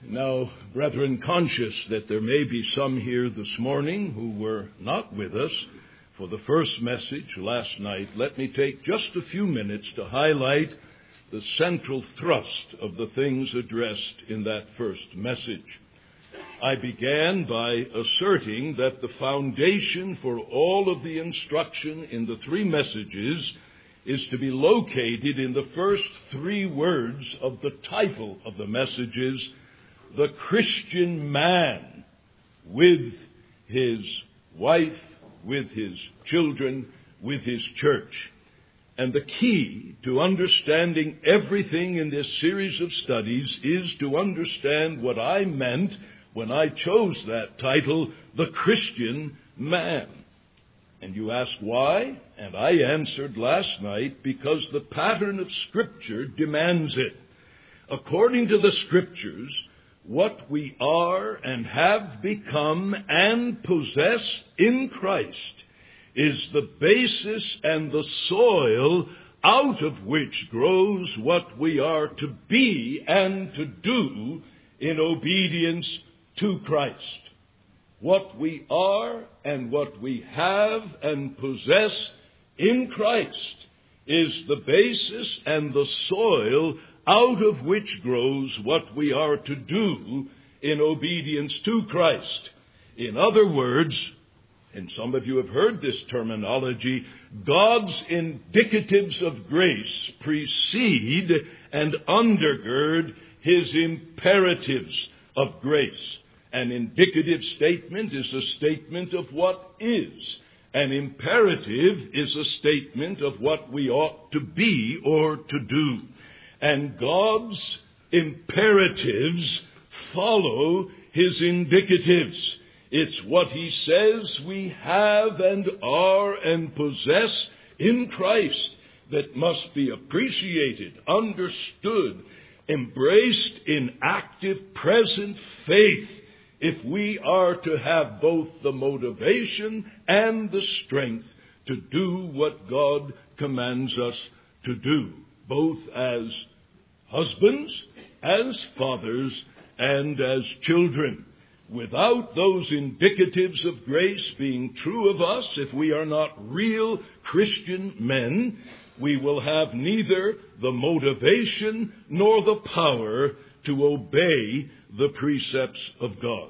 Now, brethren, conscious that there may be some here this morning who were not with us for the first message last night, let me take just a few minutes to highlight the central thrust of the things addressed in that first message. I began by asserting that the foundation for all of the instruction in the three messages is to be located in the first three words of the title of the messages: the Christian man, with his wife, with his children, with his church. And the key to understanding everything in this series of studies is to understand what I meant when I chose that title, the Christian man. And you ask why? And I answered last night, because the pattern of Scripture demands it. According to the Scriptures, what we are and have become and possess in Christ is the basis and the soil out of which grows what we are to be and to do in obedience to Christ. What we are and what we have and possess in Christ is the basis and the soil out of which grows what we are to do in obedience to Christ. In other words, and some of you have heard this terminology, God's indicatives of grace precede and undergird His imperatives of grace. An indicative statement is a statement of what is. An imperative is a statement of what we ought to be or to do. And God's imperatives follow His indicatives. It's what He says we have and are and possess in Christ that must be appreciated, understood, embraced in active present faith if we are to have both the motivation and the strength to do what God commands us to do, both as husbands, as fathers, and as children. Without those indicatives of grace being true of us, if we are not real Christian men, we will have neither the motivation nor the power to obey the precepts of God.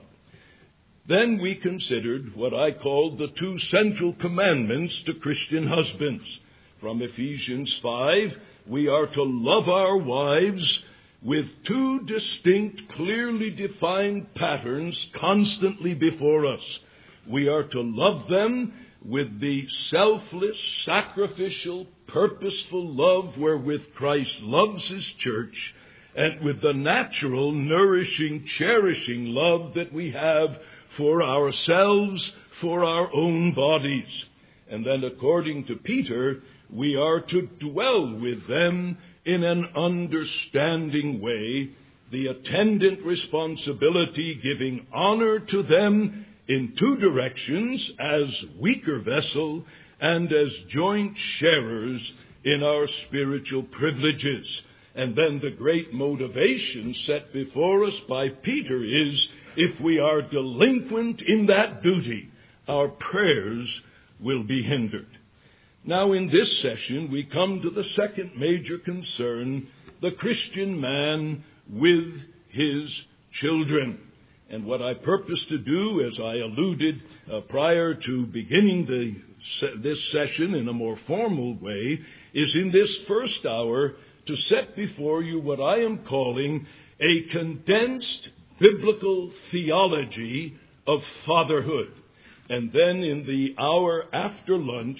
Then we considered what I called the two central commandments to Christian husbands. From Ephesians 5, we are to love our wives with two distinct, clearly defined patterns constantly before us. We are to love them with the selfless, sacrificial, purposeful love wherewith Christ loves His church, and with the natural, nourishing, cherishing love that we have for ourselves, for our own bodies. And then, according to Peter, we are to dwell with them in an understanding way, the attendant responsibility giving honor to them in two directions, as weaker vessel and as joint sharers in our spiritual privileges. And then the great motivation set before us by Peter is, if we are delinquent in that duty, our prayers will be hindered. Now, in this session, we come to the second major concern, the Christian man with his children. And what I purpose to do, as I alluded prior to beginning this session in a more formal way, is in this first hour to set before you what I am calling a condensed biblical theology of fatherhood. And then in the hour after lunch,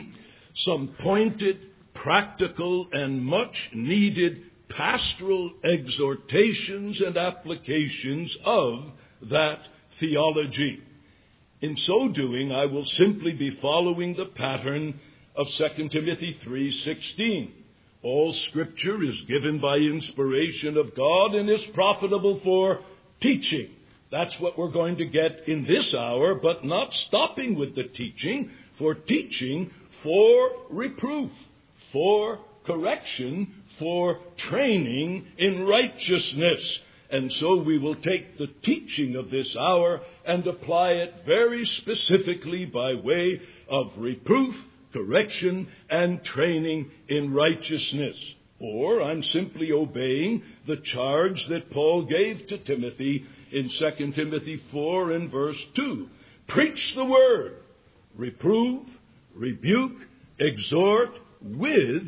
some pointed, practical, and much needed pastoral exhortations and applications of that theology. In so doing, I will simply be following the pattern of 2 Timothy 3:16. All Scripture is given by inspiration of God and is profitable for teaching. That's what we're going to get in this hour, but not stopping with the teaching, for teaching, for reproof, for correction, for training in righteousness. And so we will take the teaching of this hour and apply it very specifically by way of reproof, correction, and training in righteousness. Or I'm simply obeying the charge that Paul gave to Timothy in 2 Timothy 4 and verse 2. Preach the word, reprove, rebuke, exhort with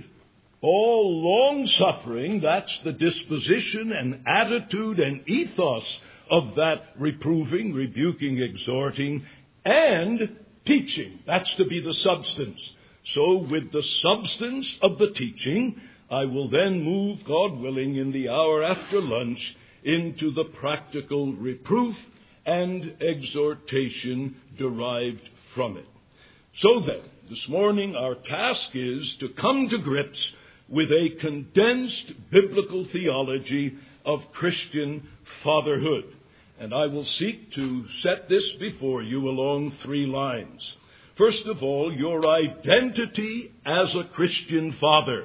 all long-suffering. That's the disposition and attitude and ethos of that reproving, rebuking, exhorting, and teaching. That's to be the substance. So with the substance of the teaching, I will then move, God willing, in the hour after lunch into the practical reproof and exhortation derived from it. So then, this morning our task is to come to grips with a condensed biblical theology of Christian fatherhood. And I will seek to set this before you along 3 lines. First of all, your identity as a Christian father.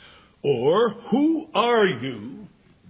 Or, who are you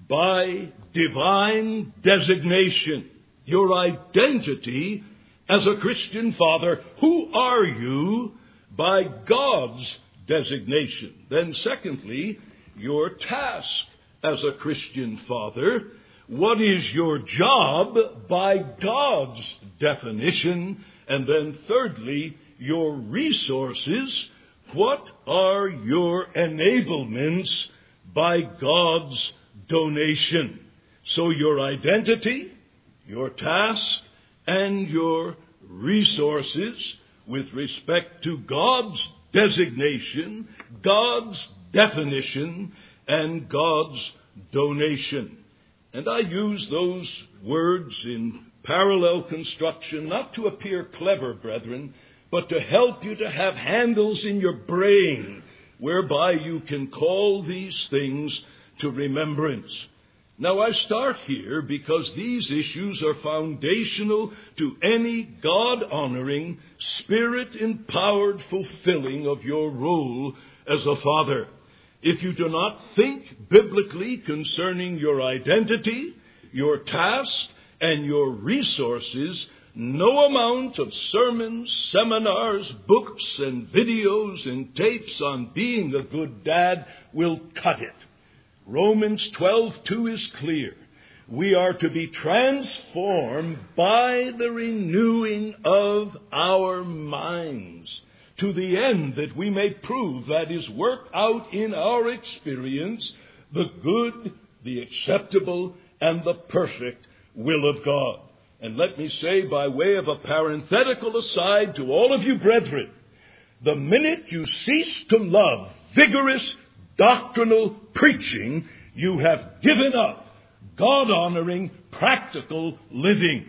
by divine designation? Your identity as a Christian father. Who are you by God's designation? Then secondly, your task as a Christian father. What is your job by God's definition? And then thirdly, your resources. What are your enablements by God's donation? So your identity, your task, and your resources with respect to God's designation, God's definition, and God's donation. And I use those words in parallel construction not to appear clever, brethren, but to help you to have handles in your brain whereby you can call these things to remembrance. Now, I start here because these issues are foundational to any God-honoring, Spirit-empowered fulfilling of your role as a father. If you do not think biblically concerning your identity, your task, and your resources, no amount of sermons, seminars, books, and videos and tapes on being a good dad will cut it. Romans 12:2 is clear. We are to be transformed by the renewing of our minds, to the end that we may prove, that is, work out in our experience, the good, the acceptable, and the perfect will of God. And let me say, by way of a parenthetical aside to all of you brethren, the minute you cease to love vigorous doctrinal preaching, you have given up God-honoring, practical living.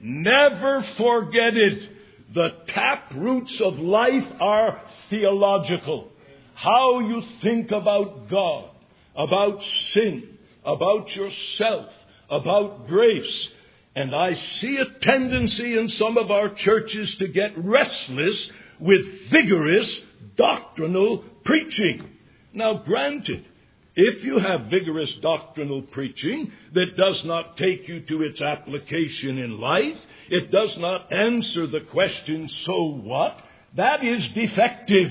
Never forget it. The tap roots of life are theological. How you think about God, about sin, about yourself, about grace. And I see a tendency in some of our churches to get restless with vigorous doctrinal preaching. Now, granted, if you have vigorous doctrinal preaching that does not take you to its application in life, it does not answer the question, so what? That is defective.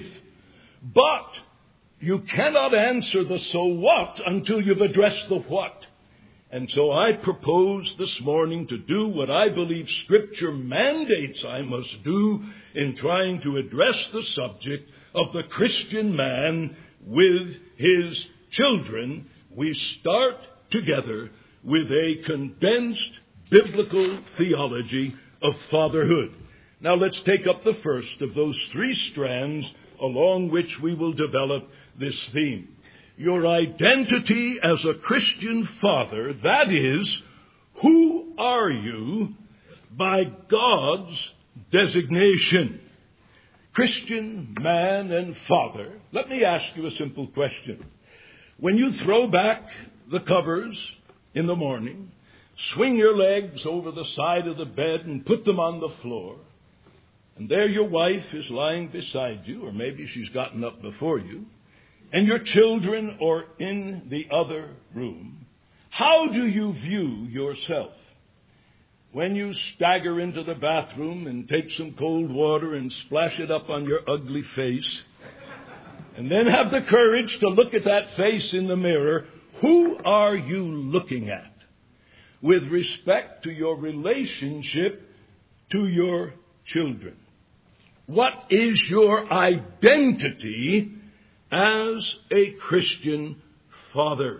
But you cannot answer the so what until you've addressed the what. And so I propose this morning to do what I believe Scripture mandates I must do in trying to address the subject of the Christian man with his children. We start together with a condensed biblical theology of fatherhood. Now let's take up the first of those 3 strands along which we will develop this theme. Your identity as a Christian father, that is, who are you by God's designation? Christian man and father, let me ask you a simple question. When you throw back the covers in the morning, swing your legs over the side of the bed and put them on the floor, and there your wife is lying beside you, or maybe she's gotten up before you, and your children are in the other room, How do you view yourself? When you stagger into the bathroom and take some cold water and splash it up on your ugly face, and then have the courage to look at that face in the mirror, who are you looking at with respect to your relationship to your children? What is your identity as a Christian father?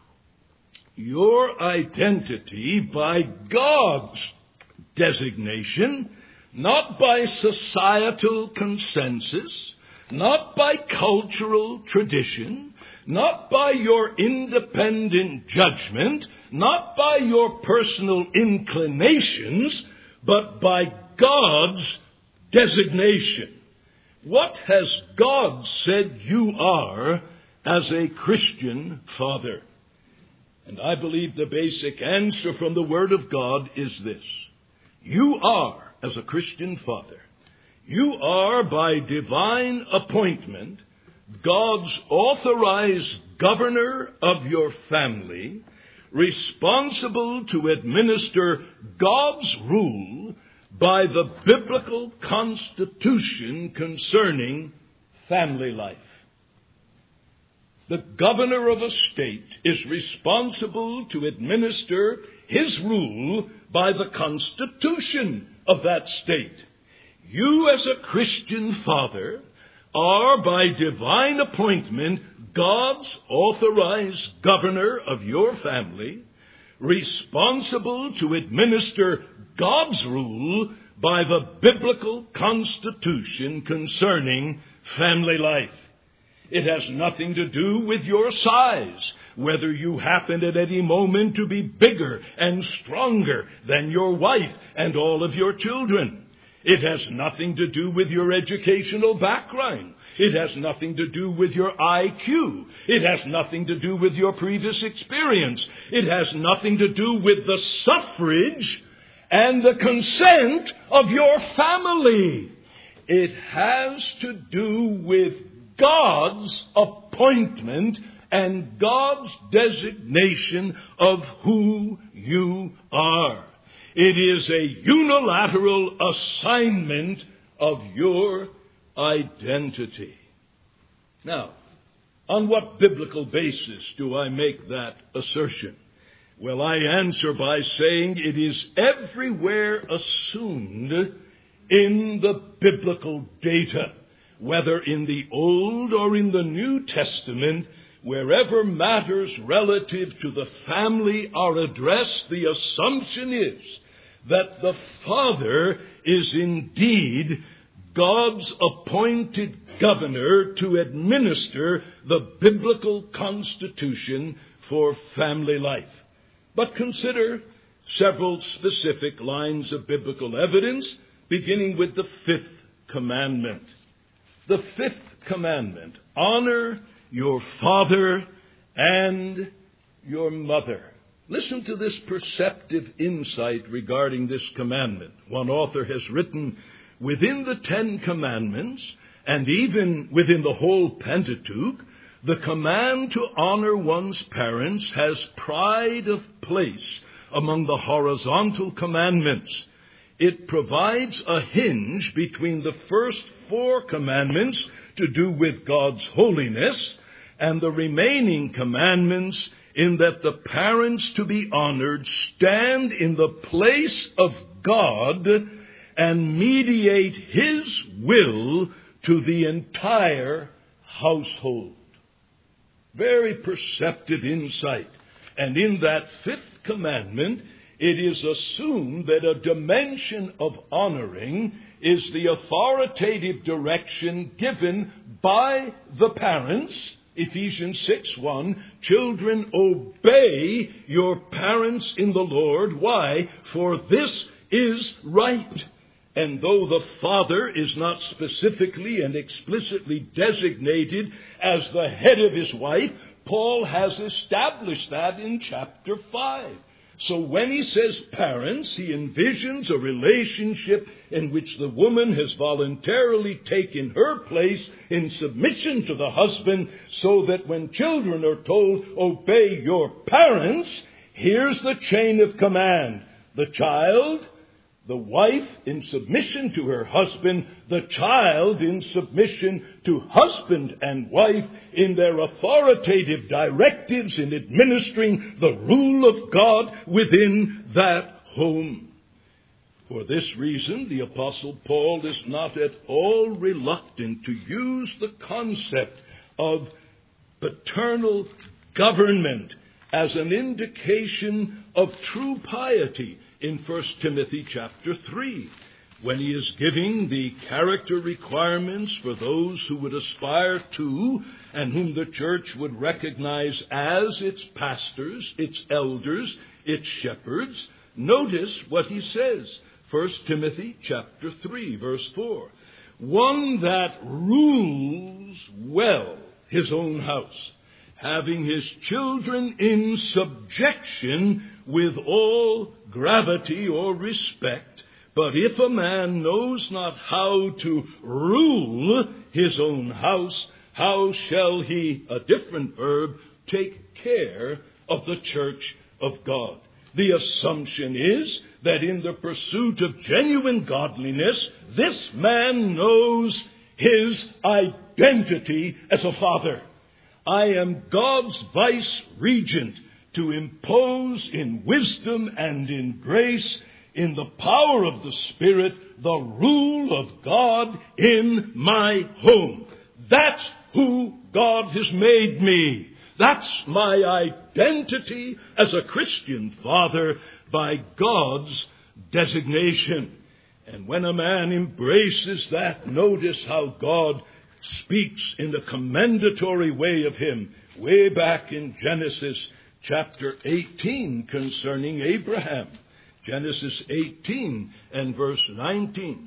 Your identity by God's designation, not by societal consensus, not by cultural tradition, not by your independent judgment, not by your personal inclinations, but by God's designation. What has God said you are as a Christian father? And I believe the basic answer from the Word of God is this. You are, as a Christian father, you are by divine appointment God's authorized governor of your family, responsible to administer God's rule by the biblical constitution concerning family life. The governor of a state is responsible to administer his rule by the constitution of that state. You, as a Christian father, are by divine appointment God's authorized governor of your family, responsible to administer God's rule by the biblical constitution concerning family life. It has nothing to do with your size, whether you happen at any moment to be bigger and stronger than your wife and all of your children. It has nothing to do with your educational background. It has nothing to do with your IQ. It has nothing to do with your previous experience. It has nothing to do with the suffrage and the consent of your family. It has to do with God's appointment and God's designation of who you are. It is a unilateral assignment of your identity. Now, on what biblical basis do I make that assertion? Well, I answer by saying it is everywhere assumed in the biblical data, whether in the Old or in the New Testament. Wherever matters relative to the family are addressed, the assumption is that the father is indeed God's appointed governor to administer the biblical constitution for family life. But consider several specific lines of biblical evidence, beginning with the fifth commandment. The fifth commandment, honor your father and your mother. Listen to this perceptive insight regarding this commandment. One author has written, within the 10 Commandments, and even within the whole Pentateuch, the command to honor one's parents has pride of place among the horizontal commandments. It provides a hinge between the first 4 commandments to do with God's holiness and the remaining commandments, in that the parents to be honored stand in the place of God and mediate His will to the entire household. Very perceptive insight. And in that 5th commandment, it is assumed that a dimension of honoring is the authoritative direction given by the parents. Ephesians 6:1, children, obey your parents in the Lord. Why? For this is right. And though the father is not specifically and explicitly designated as the head of his wife, Paul has established that in chapter 5. So when he says parents, he envisions a relationship in which the woman has voluntarily taken her place in submission to the husband, so that when children are told, obey your parents, here's the chain of command. The child, the wife in submission to her husband, the child in submission to husband and wife in their authoritative directives in administering the rule of God within that home. For this reason, the Apostle Paul is not at all reluctant to use the concept of paternal government as an indication of true piety in 1 Timothy chapter 3, when he is giving the character requirements for those who would aspire to and whom the church would recognize as its pastors, its elders, its shepherds. Notice what he says. 1 Timothy chapter 3, verse 4. One that rules well his own house, having his children in subjection with all gravity or respect. But if a man knows not how to rule his own house, how shall he, a different verb, take care of the church of God? The assumption is that in the pursuit of genuine godliness, this man knows his identity as a father. I am God's vice-regent to impose in wisdom and in grace, in the power of the Spirit, the rule of God in my home. That's who God has made me. That's my identity as a Christian father by God's designation. And when a man embraces that, notice how God speaks in a commendatory way of him, way back in Genesis chapter 18 concerning Abraham. Genesis 18 and verse 19.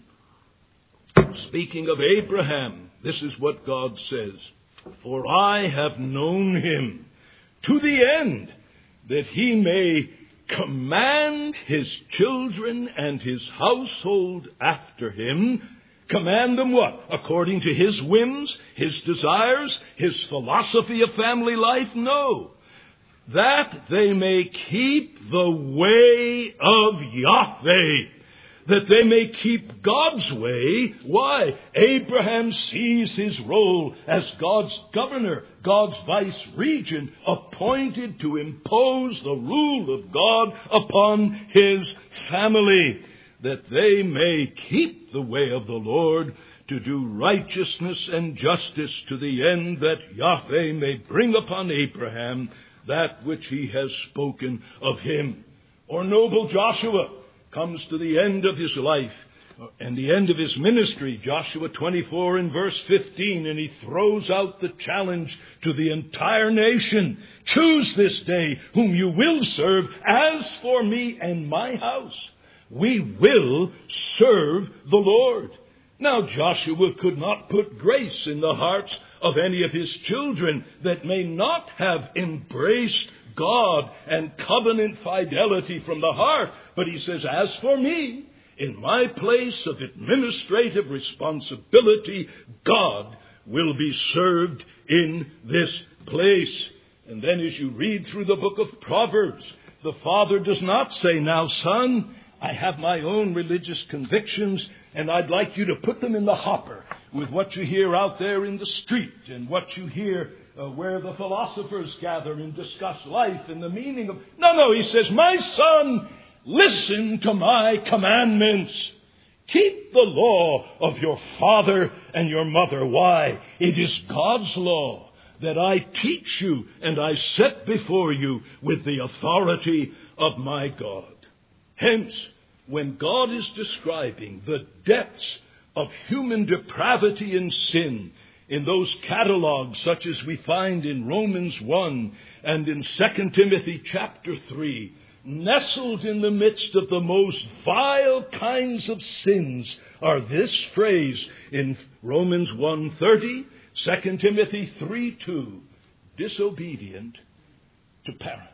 Speaking of Abraham, this is what God says. For I have known him to the end that he may command his children and his household after him. Command them what? According to his whims, his desires, his philosophy of family life? No. That they may keep the way of Yahweh. That they may keep God's way. Why? Abraham sees his role as God's governor, God's vice-regent, appointed to impose the rule of God upon his family. That they may keep the way of the Lord, to do righteousness and justice, to the end that Yahweh may bring upon Abraham that which he has spoken of him. Or noble Joshua comes to the end of his life and the end of his ministry, Joshua 24 and verse 15, and he throws out the challenge to the entire nation. Choose this day whom you will serve. As for me and my house, we will serve the Lord. Now Joshua could not put grace in the hearts of any of his children that may not have embraced God and covenant fidelity from the heart. But he says, as for me, in my place of administrative responsibility, God will be served in this place. And then as you read through the book of Proverbs, the father does not say, now son, I have my own religious convictions, and I'd like you to put them in the hopper with what you hear out there in the street and what you hear where the philosophers gather and discuss life and the meaning of... No, he says, my son, listen to my commandments. Keep the law of your father and your mother. Why? It is God's law that I teach you and I set before you with the authority of my God. Hence, when God is describing the depths of human depravity and sin in those catalogs such as we find in Romans 1 and in 2 Timothy chapter 3, nestled in the midst of the most vile kinds of sins are this phrase in Romans 1:30, 2 Timothy 3:2, disobedient to parents.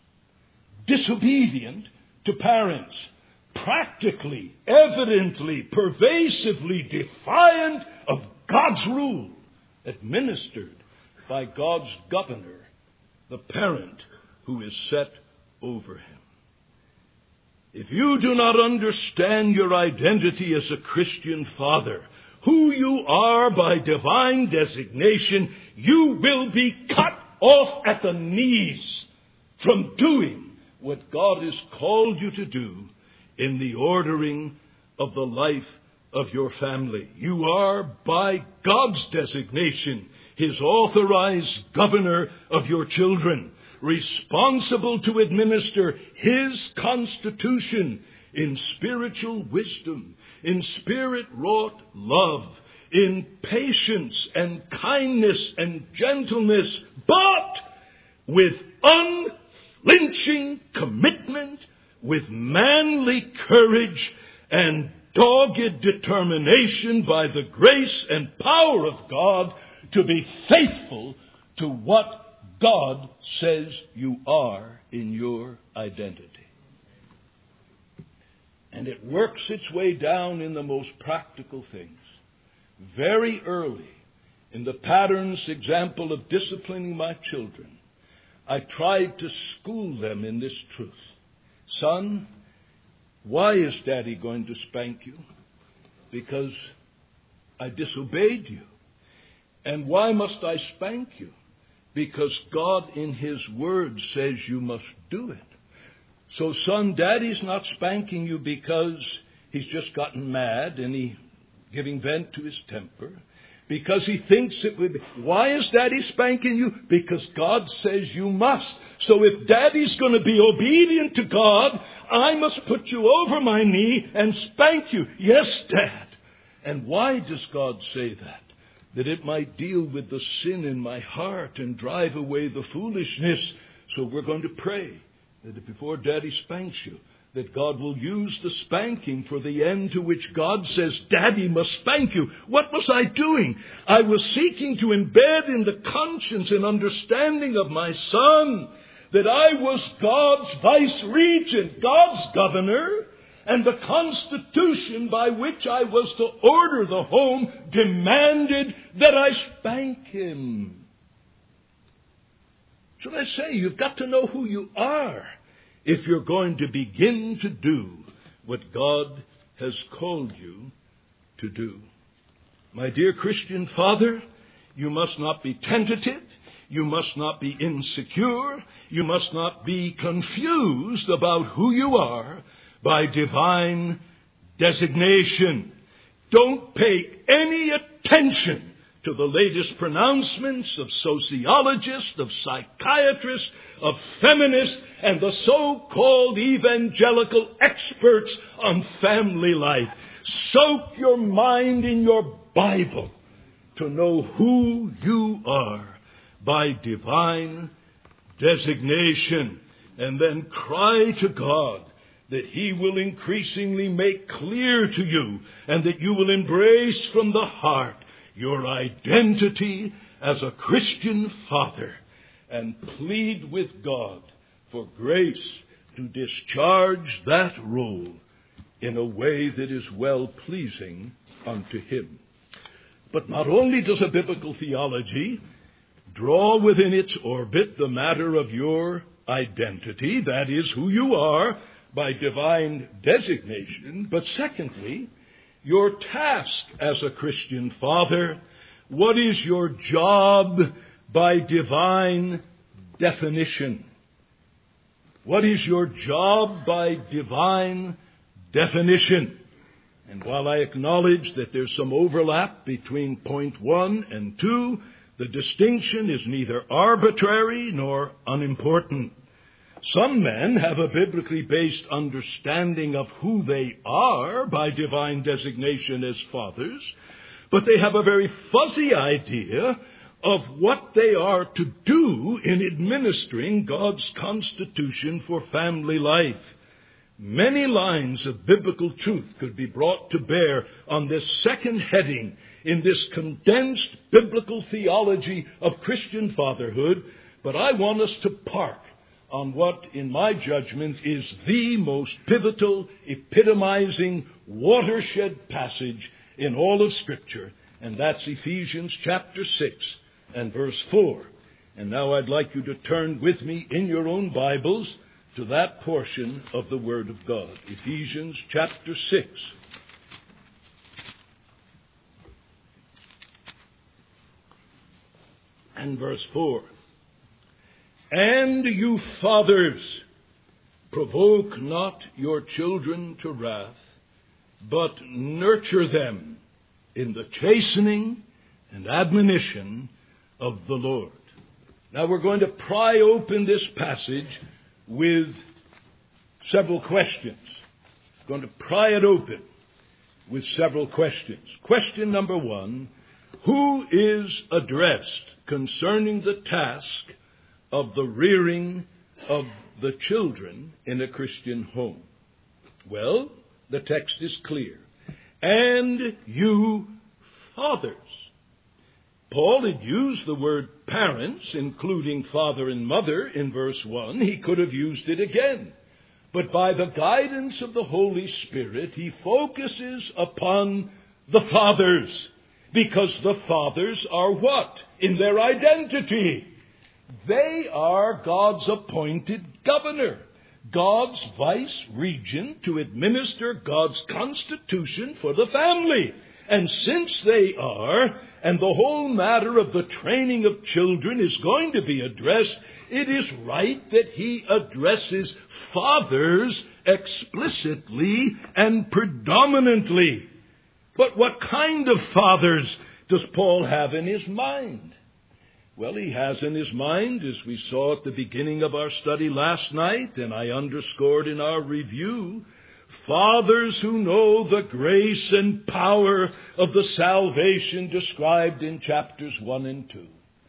Disobedient to parents. Practically, evidently, pervasively defiant of God's rule, administered by God's governor, the parent who is set over him. If you do not understand your identity as a Christian father, who you are by divine designation, you will be cut off at the knees from doing what God has called you to do in the ordering of the life of your family. You are, by God's designation, His authorized governor of your children, responsible to administer His constitution in spiritual wisdom, in spirit-wrought love, in patience and kindness and gentleness, but with unflinching commitment, with manly courage and dogged determination by the grace and power of God to be faithful to what God says you are in your identity. And it works its way down in the most practical things. Very early in the pattern's example of disciplining my children, I tried to school them in this truth. Son, why is Daddy going to spank you? Because I disobeyed you. And why must I spank you? Because God in His Word says you must do it. So, son, Daddy's not spanking you because he's just gotten mad and he's giving vent to his temper. Because he thinks it would be. Why is Daddy spanking you? Because God says you must. So if Daddy's going to be obedient to God, I must put you over my knee and spank you. Yes, Dad. And why does God say that? That it might deal with the sin in my heart and drive away the foolishness. So we're going to pray that before Daddy spanks you, that God will use the spanking for the end to which God says, Daddy must spank you. What was I doing? I was seeking to embed in the conscience and understanding of my son that I was God's vice-regent, God's governor, and the constitution by which I was to order the home demanded that I spank him. Should I say, you've got to know who you are if you're going to begin to do what God has called you to do. My dear Christian father, you must not be tentative. You must not be insecure. You must not be confused about who you are by divine designation. Don't pay any attention to the latest pronouncements of sociologists, of psychiatrists, of feminists, and the so-called evangelical experts on family life. Soak your mind in your Bible to know who you are by divine designation, and then cry to God that He will increasingly make clear to you and that you will embrace from the heart your identity as a Christian father and plead with God for grace to discharge that role in a way that is well-pleasing unto Him. But not only does a biblical theology draw within its orbit the matter of your identity, that is, who you are by divine designation, but secondly, your task as a Christian father. What is your job by divine definition? What is your job by divine definition? And while I acknowledge that there's some overlap between point 1 and 2, the distinction is neither arbitrary nor unimportant. Some men have a biblically based understanding of who they are by divine designation as fathers, but they have a very fuzzy idea of what they are to do in administering God's constitution for family life. Many lines of biblical truth could be brought to bear on this second heading in this condensed biblical theology of Christian fatherhood, but I want us to park on what, in my judgment, is the most pivotal, epitomizing, watershed passage in all of Scripture, and that's Ephesians chapter 6 and verse 4. And now I'd like you to turn with me in your own Bibles to that portion of the Word of God. Ephesians chapter 6. And verse 4. And you fathers, provoke not your children to wrath, but nurture them in the chastening and admonition of the Lord. Now we're going to pry open this passage with several questions. We're going to pry it open with several questions. Question number 1, who is addressed concerning the task of the rearing of the children in a Christian home? Well, the text is clear. And you fathers. Paul had used the word parents, including father and mother, in verse 1. He could have used it again. But by the guidance of the Holy Spirit, he focuses upon the fathers. Because the fathers are what? In their identity. They are God's appointed governor, God's vice regent to administer God's constitution for the family. And since they are, and the whole matter of the training of children is going to be addressed, it is right that he addresses fathers explicitly and predominantly. But what kind of fathers does Paul have in his mind? Well, he has in his mind, as we saw at the beginning of our study last night, and I underscored in our review, fathers who know the grace and power of the salvation described in chapters 1 and 2.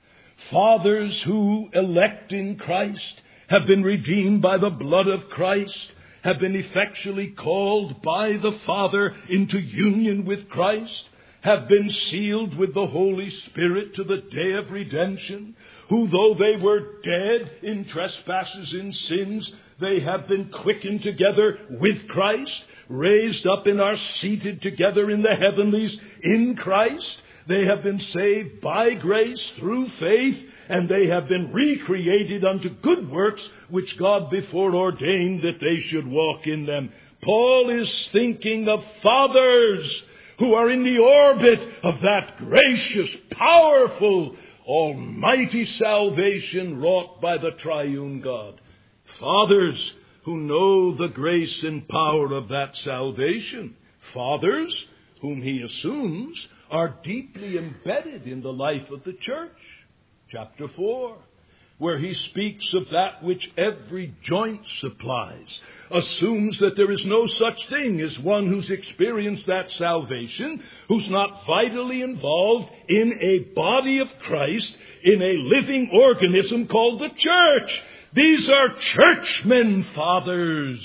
Fathers who, elect in Christ, have been redeemed by the blood of Christ, have been effectually called by the Father into union with Christ, have been sealed with the Holy Spirit to the day of redemption, who though they were dead in trespasses and sins, they have been quickened together with Christ, raised up and are seated together in the heavenlies in Christ. They have been saved by grace through faith, and they have been recreated unto good works, which God before ordained that they should walk in them. Paul is thinking of fathers who are in the orbit of that gracious, powerful, almighty salvation wrought by the triune God. Fathers who know the grace and power of that salvation. Fathers whom he assumes are deeply embedded in the life of the church. Chapter 4, where he speaks of that which every joint supplies, assumes that there is no such thing as one who's experienced that salvation, who's not vitally involved in a body of Christ, in a living organism called the church. These are churchmen, fathers,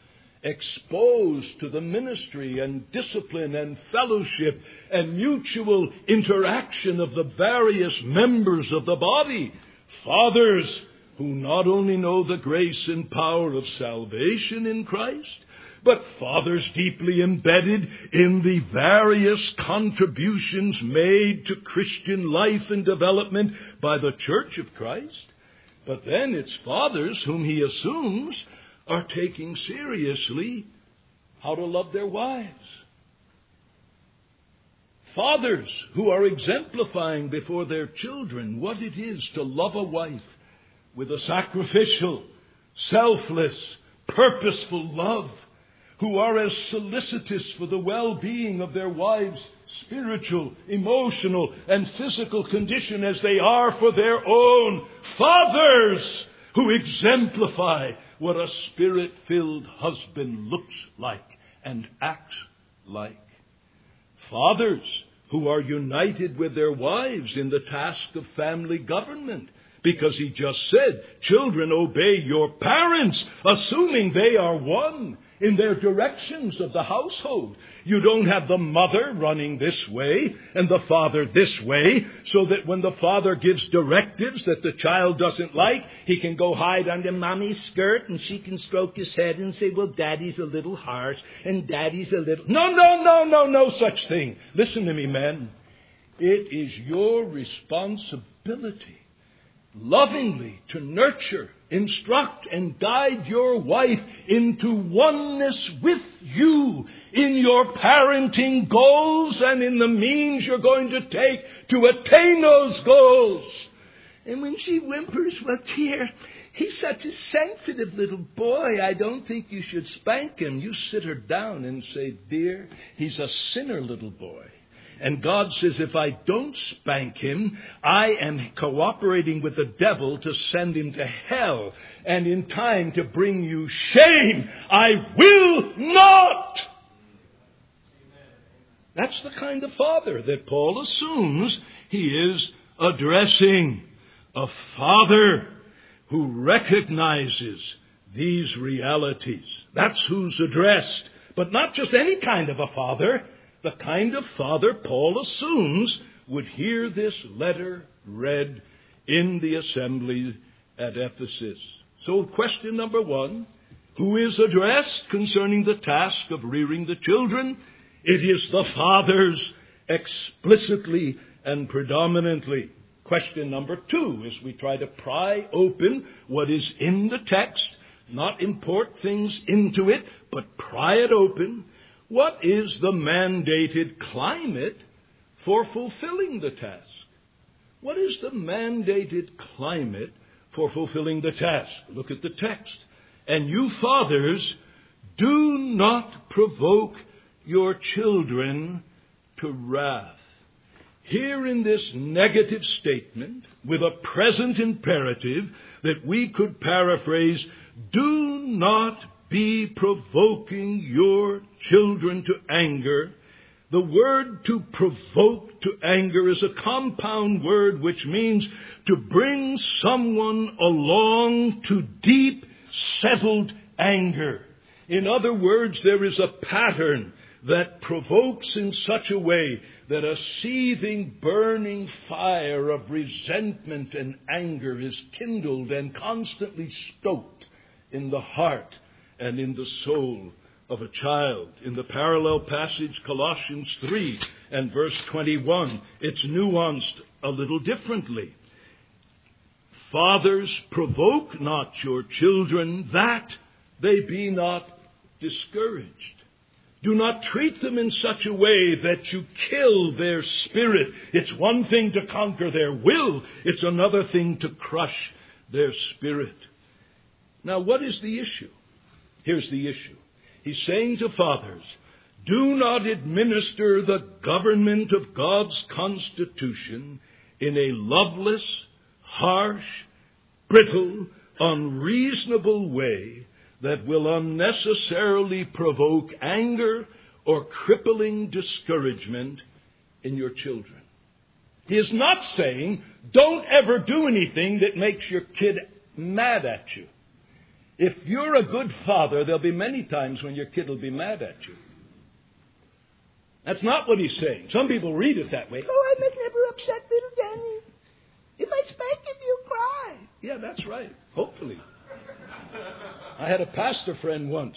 exposed to the ministry and discipline and fellowship and mutual interaction of the various members of the body. Fathers who not only know the grace and power of salvation in Christ, but fathers deeply embedded in the various contributions made to Christian life and development by the Church of Christ. But then it's fathers whom he assumes are taking seriously how to love their wives. Fathers who are exemplifying before their children what it is to love a wife with a sacrificial, selfless, purposeful love, who are as solicitous for the well-being of their wives' spiritual, emotional, and physical condition as they are for their own. Fathers who exemplify what a spirit-filled husband looks like and acts like. Fathers who are united with their wives in the task of family government, because he just said, children, obey your parents, assuming they are one in their directions of the household. You don't have the mother running this way and the father this way, so that when the father gives directives that the child doesn't like, he can go hide under mommy's skirt and she can stroke his head and say, well, daddy's a little harsh and daddy's a little... No such thing. Listen to me, men. It is your responsibility lovingly to nurture, instruct, and guide your wife into oneness with you in your parenting goals and in the means you're going to take to attain those goals. And when she whimpers, well, dear, he's such a sensitive little boy. I don't think you should spank him. You sit her down and say, dear, he's a sinner little boy. And God says, if I don't spank him, I am cooperating with the devil to send him to hell. And in time to bring you shame. I will not. That's the kind of father that Paul assumes he is addressing. A father who recognizes these realities. That's who's addressed. But not just any kind of a father. The kind of father Paul assumes would hear this letter read in the assembly at Ephesus. So question number 1, who is addressed concerning the task of rearing the children? It is the fathers explicitly and predominantly. Question number 2, as we try to pry open what is in the text, not import things into it, but pry it open. What is the mandated climate for fulfilling the task? What is the mandated climate for fulfilling the task? Look at the text. And you fathers, do not provoke your children to wrath. Here in this negative statement, with a present imperative that we could paraphrase, do not be provoking your children to anger. The word to provoke to anger is a compound word which means to bring someone along to deep, settled anger. In other words, there is a pattern that provokes in such a way that a seething, burning fire of resentment and anger is kindled and constantly stoked in the heart and in the soul of a child. In the parallel passage, Colossians 3 and verse 21, it's nuanced a little differently. Fathers, provoke not your children that they be not discouraged. Do not treat them in such a way that you kill their spirit. It's one thing to conquer their will. It's another thing to crush their spirit. Now, what is the issue? Here's the issue. He's saying to fathers, do not administer the government of God's constitution in a loveless, harsh, brittle, unreasonable way that will unnecessarily provoke anger or crippling discouragement in your children. He is not saying, don't ever do anything that makes your kid mad at you. If you're a good father, there'll be many times when your kid will be mad at you. That's not what he's saying. Some people read it that way. Oh, I must never upset little Danny. If I spank him, he'll cry. Yeah, that's right. Hopefully. I had a pastor friend once.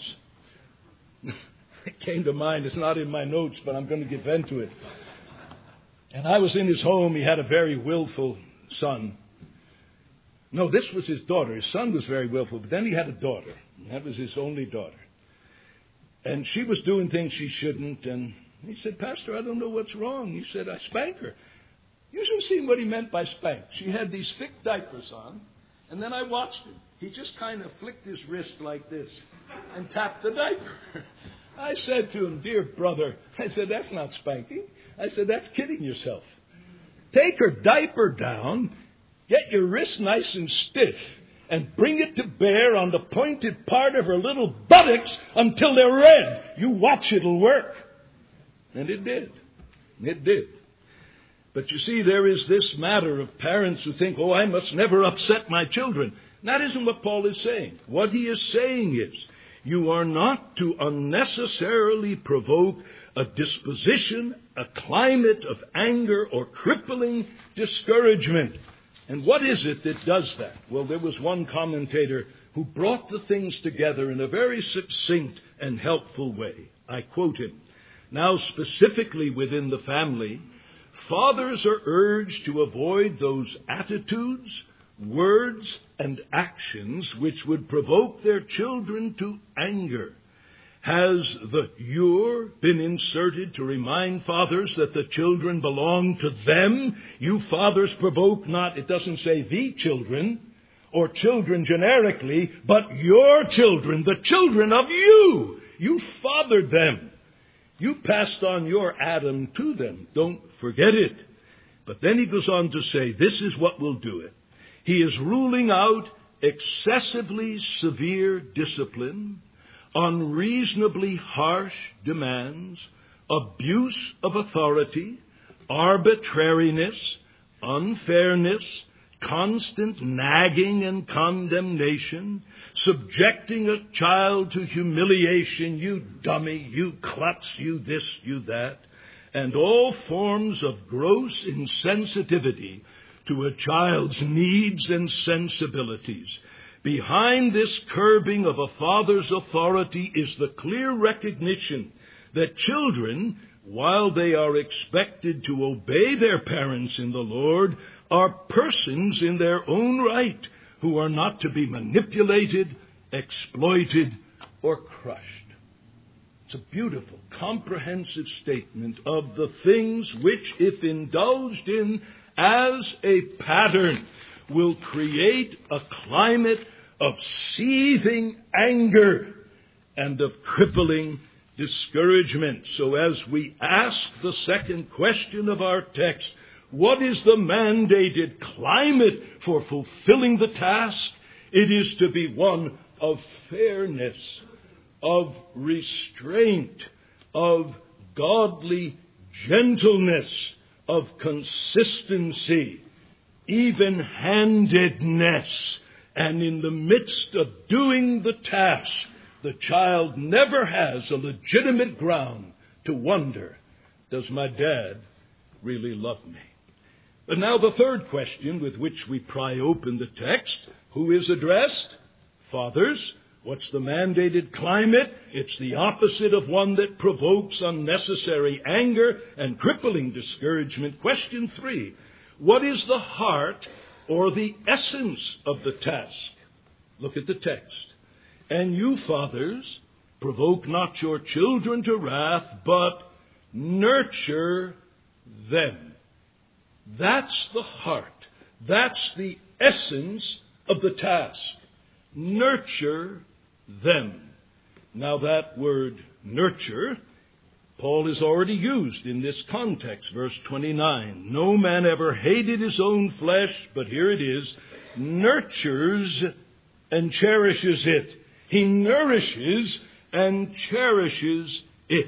It came to mind. It's not in my notes, but I'm going to give vent to it. And I was in his home. He had a very willful son. No, this was his daughter. His son was very willful, but then he had a daughter. That was his only daughter. And she was doing things she shouldn't. And he said, Pastor, I don't know what's wrong. He said, I spank her. You should have seen what he meant by spank. She had these thick diapers on. And then I watched him. He just kind of flicked his wrist like this and tapped the diaper. I said to him, dear brother, I said, that's not spanking. I said, that's kidding yourself. Take her diaper down, get your wrist nice and stiff, and bring it to bear on the pointed part of her little buttocks until they're red. You watch, it'll work. And it did. It did. But you see, there is this matter of parents who think, oh, I must never upset my children. That isn't what Paul is saying. What he is saying is, you are not to unnecessarily provoke a disposition, a climate of anger or crippling discouragement. And what is it that does that? Well, there was one commentator who brought the things together in a very succinct and helpful way. I quote him. Now, specifically within the family, fathers are urged to avoid those attitudes, words and actions which would provoke their children to anger. Has the "your" been inserted to remind fathers that the children belong to them? You fathers provoke not, it doesn't say the children, or children generically, but your children, the children of you. You fathered them. You passed on your Adam to them. Don't forget it. But then he goes on to say, this is what will do it. He is ruling out excessively severe discipline, unreasonably harsh demands, abuse of authority, arbitrariness, unfairness, constant nagging and condemnation, subjecting a child to humiliation, you dummy, you klutz, you this, you that, and all forms of gross insensitivity to a child's needs and sensibilities. Behind this curbing of a father's authority is the clear recognition that children, while they are expected to obey their parents in the Lord, are persons in their own right who are not to be manipulated, exploited, or crushed. It's a beautiful, comprehensive statement of the things which, if indulged in as a pattern, will create a climate of seething anger and of crippling discouragement. So as we ask the second question of our text, what is the mandated climate for fulfilling the task? It is to be one of fairness, of restraint, of godly gentleness, of consistency, even-handedness. And in the midst of doing the task, the child never has a legitimate ground to wonder, does my dad really love me? But now the third question with which we pry open the text, who is addressed? Fathers. What's the mandated climate? It's the opposite of one that provokes unnecessary anger and crippling discouragement. Question 3. What is the heart or the essence of the task? Look at the text. And you, fathers, provoke not your children to wrath, but nurture them. That's the heart. That's the essence of the task. Nurture them. Now that word nurture, Paul has already used in this context, verse 29. No man ever hated his own flesh, but here it is, nurtures and cherishes it. He nourishes and cherishes it.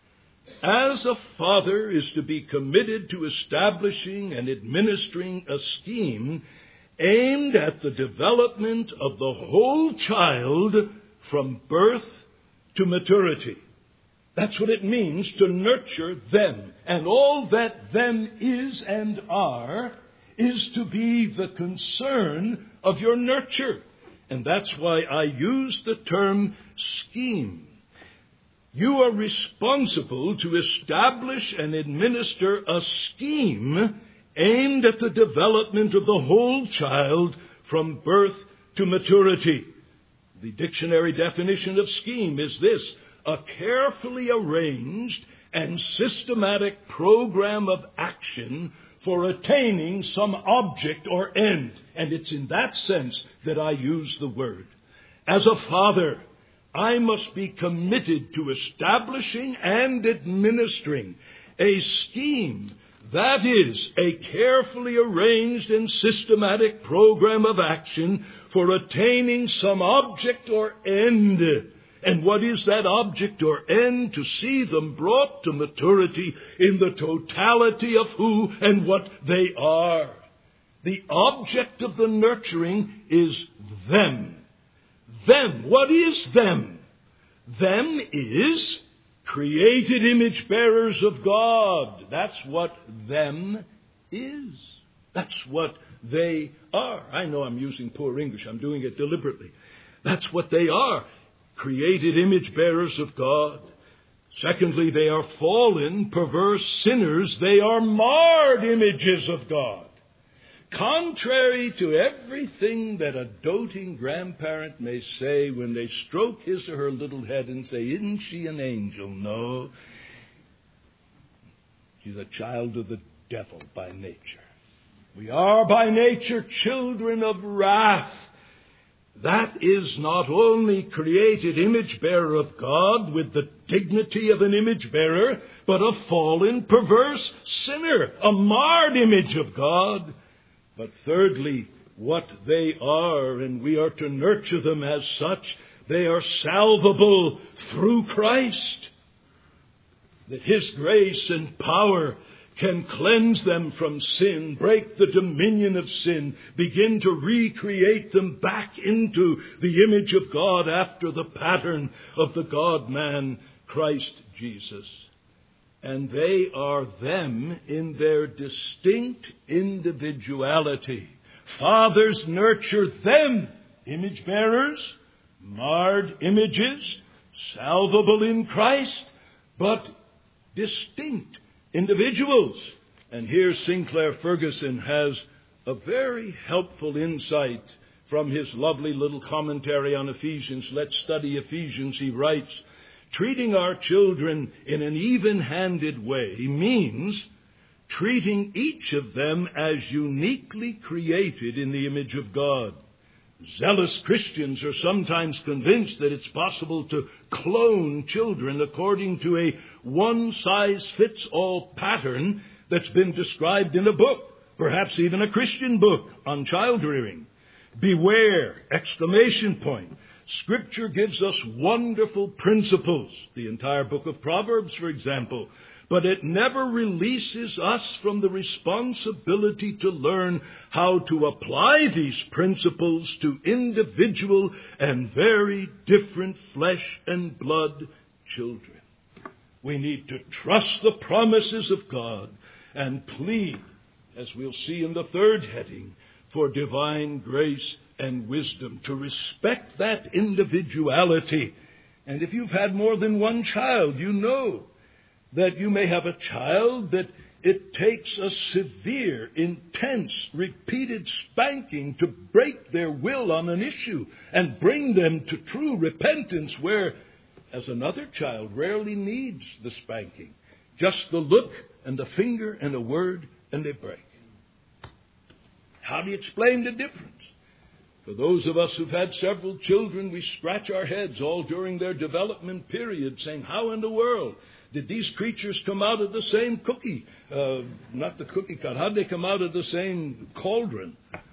As a father is to be committed to establishing and administering a scheme aimed at the development of the whole child from birth to maturity. That's what it means to nurture them. And all that them is and are is to be the concern of your nurture. And that's why I use the term scheme. You are responsible to establish and administer a scheme aimed at the development of the whole child from birth to maturity. The dictionary definition of scheme is this: a carefully arranged and systematic program of action for attaining some object or end. And it's in that sense that I use the word. As a father, I must be committed to establishing and administering a scheme, that is, a carefully arranged and systematic program of action for attaining some object or end. And what is that object or end? To see them brought to maturity in the totality of who and what they are. The object of the nurturing is them. Them. What is them? Them is created image bearers of God. That's what them is. That's what they are. I know I'm using poor English. I'm doing it deliberately. That's what they are. Created image bearers of God. Secondly, they are fallen, perverse sinners. They are marred images of God. contrary to everything that a doting grandparent may say when they stroke his or her little head and say, "Isn't she an angel?" No. She's a child of the devil by nature. We are by nature children of wrath. That is not only created image bearer of God with the dignity of an image bearer, but a fallen, perverse sinner, a marred image of God. But thirdly, what they are, and we are to nurture them as such, they are salvable through Christ. That His grace and power can cleanse them from sin, break the dominion of sin, begin to recreate them back into the image of God after the pattern of the God-man, Christ Jesus. And they are them in their distinct individuality. Fathers nurture them, image bearers, marred images, salvable in Christ, but distinct individuals. And here Sinclair Ferguson has a very helpful insight from his lovely little commentary on Ephesians. Let's study Ephesians. He writes, treating our children in an even-handed way means treating each of them as uniquely created in the image of God. Zealous Christians are sometimes convinced that it's possible to clone children according to a one-size-fits-all pattern that's been described in a book, perhaps even a Christian book on child rearing. Beware! Exclamation point. Scripture gives us wonderful principles, the entire book of Proverbs, for example, but it never releases us from the responsibility to learn how to apply these principles to individual and very different flesh and blood children. We need to trust the promises of God and plead, as we'll see in the third heading, for divine grace and wisdom, to respect that individuality. And if you've had more than one child, you know that you may have a child that it takes a severe, intense, repeated spanking to break their will on an issue and bring them to true repentance, where, as another child, rarely needs the spanking. Just the look and the finger and a word, and they break. How do you explain the difference? For those of us who've had several children, we scratch our heads all during their development period, saying, how in the world did these creatures come out of the same cookie? Not the cookie cut. How did they come out of the same cauldron?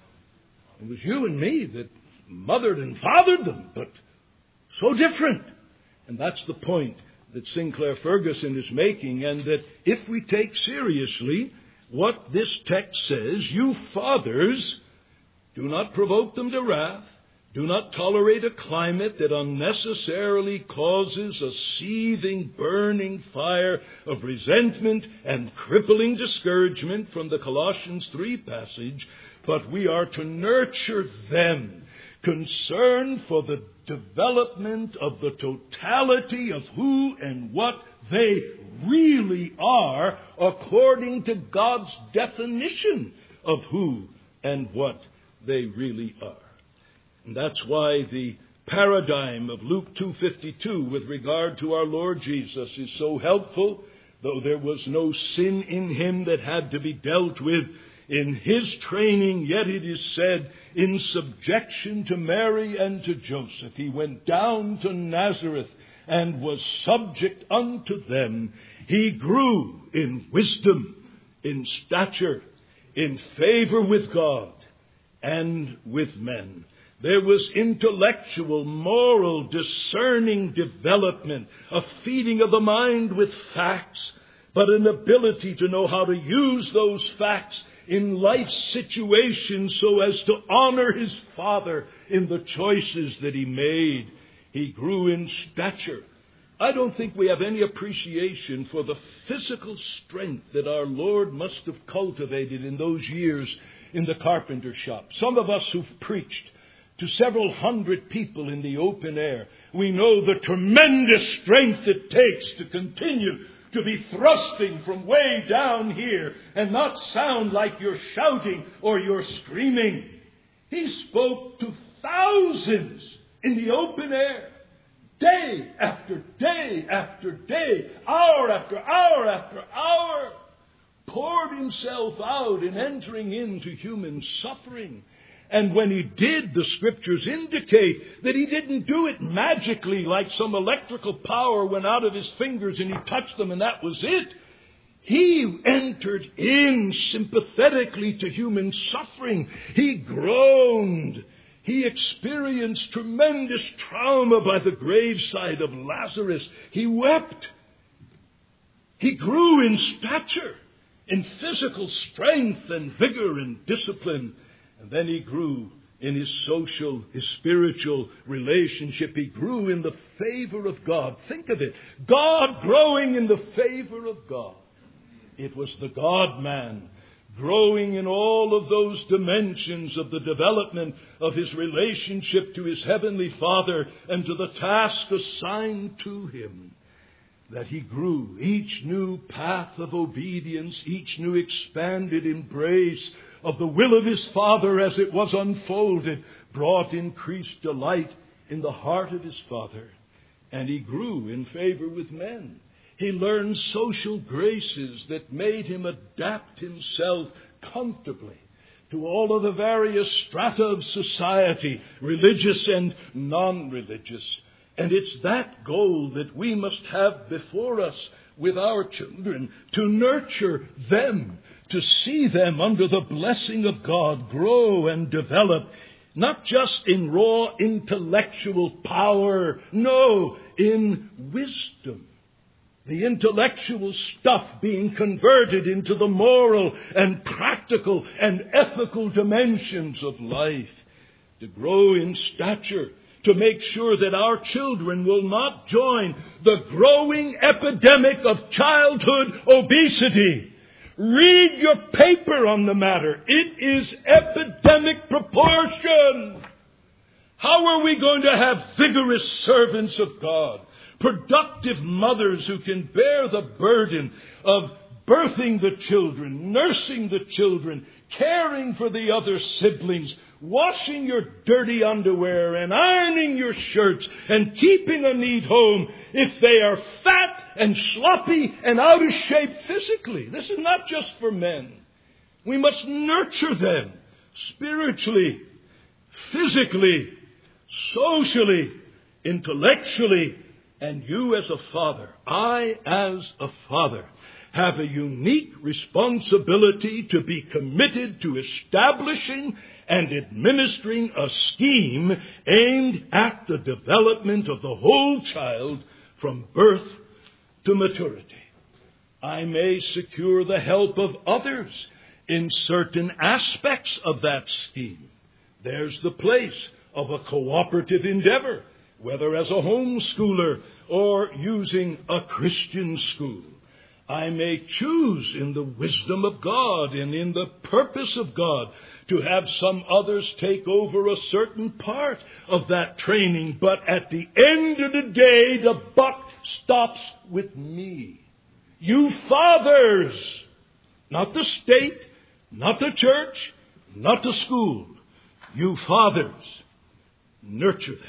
It was you and me that mothered and fathered them, but so different. And that's the point that Sinclair Ferguson is making, and that if we take seriously what this text says, you fathers, do not provoke them to wrath. Do not tolerate a climate that unnecessarily causes a seething, burning fire of resentment and crippling discouragement from the Colossians 3 passage, but we are to nurture them, concerned for the development of the totality of who and what they really are according to God's definition of who and what they really are. And that's why the paradigm of Luke 2:52 with regard to our Lord Jesus is so helpful. Though there was no sin in him that had to be dealt with in his training, yet it is said, in subjection to Mary and to Joseph, he went down to Nazareth and was subject unto them. He grew in wisdom, in stature, in favor with God and with men. There was intellectual, moral, discerning development, a feeding of the mind with facts, but an ability to know how to use those facts in life situations so as to honor his Father in the choices that he made. He grew in stature. I don't think we have any appreciation for the physical strength that our Lord must have cultivated in those years in the carpenter shop. Some of us who've preached to several hundred people in the open air, we know the tremendous strength it takes to continue to be thrusting from way down here and not sound like you're shouting or you're screaming. He spoke to thousands in the open air, day after day after day, hour after hour after hour, poured himself out in entering into human suffering. And when he did, the Scriptures indicate that he didn't do it magically like some electrical power went out of his fingers and he touched them and that was it. He entered in sympathetically to human suffering. He groaned. He experienced tremendous trauma by the graveside of Lazarus. He wept. He grew in stature, in physical strength and vigor and discipline. And then he grew in his social, his spiritual relationship. He grew in the favor of God. Think of it. God growing in the favor of God. It was the God-man growing in all of those dimensions of the development of his relationship to his heavenly Father and to the task assigned to him, that he grew. Each new path of obedience, each new expanded embrace of the will of his Father as it was unfolded, brought increased delight in the heart of his Father. And he grew in favor with men. He learned social graces that made him adapt himself comfortably to all of the various strata of society, religious and non-religious. And it's that goal that we must have before us with our children, to nurture them, to see them under the blessing of God grow and develop, not just in raw intellectual power, no, in wisdom. The intellectual stuff being converted into the moral and practical and ethical dimensions of life. To grow in stature, to make sure that our children will not join the growing epidemic of childhood obesity. Read your paper on the matter. It is epidemic proportion. How are we going to have vigorous servants of God? Productive mothers who can bear the burden of birthing the children, nursing the children, caring for the other siblings, washing your dirty underwear and ironing your shirts and keeping a neat home if they are fat and sloppy and out of shape physically. This is not just for men. We must nurture them spiritually, physically, socially, intellectually. And you as a father, I as a father, have a unique responsibility to be committed to establishing and administering a scheme aimed at the development of the whole child from birth to maturity. I may secure the help of others in certain aspects of that scheme. There's the place of a cooperative endeavor, whether as a homeschooler or using a Christian school. I may choose in the wisdom of God and in the purpose of God to have some others take over a certain part of that training. But at the end of the day, the buck stops with me. You fathers, not the state, not the church, not the school. You fathers, nurture them.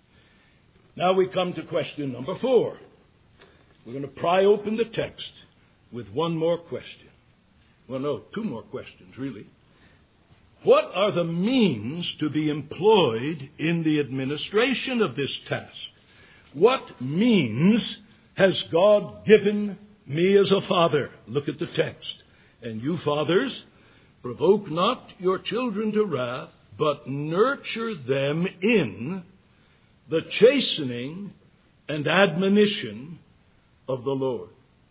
Now we come to question number 4. We're going to pry open the text with one more question. Well, no, 2 more questions, really. What are the means to be employed in the administration of this task? What means has God given me as a father? Look at the text. And you fathers, provoke not your children to wrath, but nurture them in the chastening and admonition of the Lord.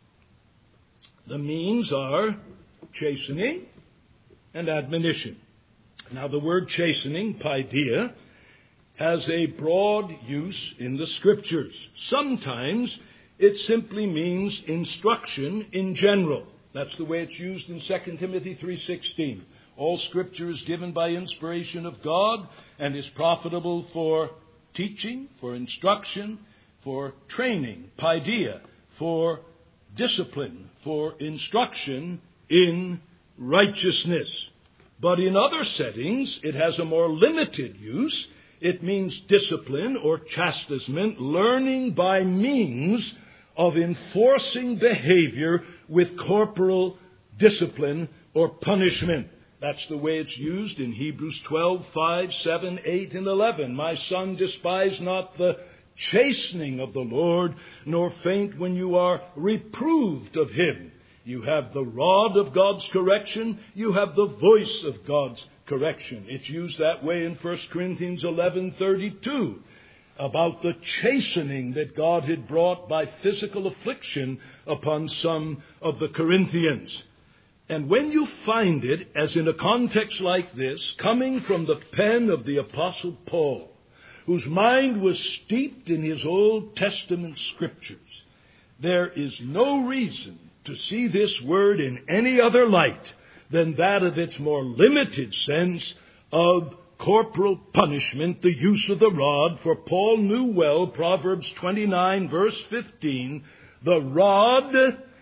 The means are chastening and admonition. Now, the word chastening, paideia, has a broad use in the Scriptures. Sometimes it simply means instruction in general. That's the way it's used in 2 Timothy 3:16. All Scripture is given by inspiration of God and is profitable for teaching, for instruction, for training, paideia, for discipline, for instruction in righteousness. But in other settings, it has a more limited use. It means discipline or chastisement, learning by means of enforcing behavior with corporal discipline or punishment. That's the way it's used in Hebrews 12, 5, 7, 8, and 11. My son, despise not the chastening of the Lord, nor faint when you are reproved of him. You have the rod of God's correction. You have the voice of God's correction. It's used that way in 1 Corinthians 11:32 about the chastening that God had brought by physical affliction upon some of the Corinthians. And when you find it, as in a context like this, coming from the pen of the Apostle Paul, whose mind was steeped in his Old Testament scriptures, there is no reason to see this word in any other light than that of its more limited sense of corporal punishment, the use of the rod. For Paul knew well, Proverbs 29, verse 15, the rod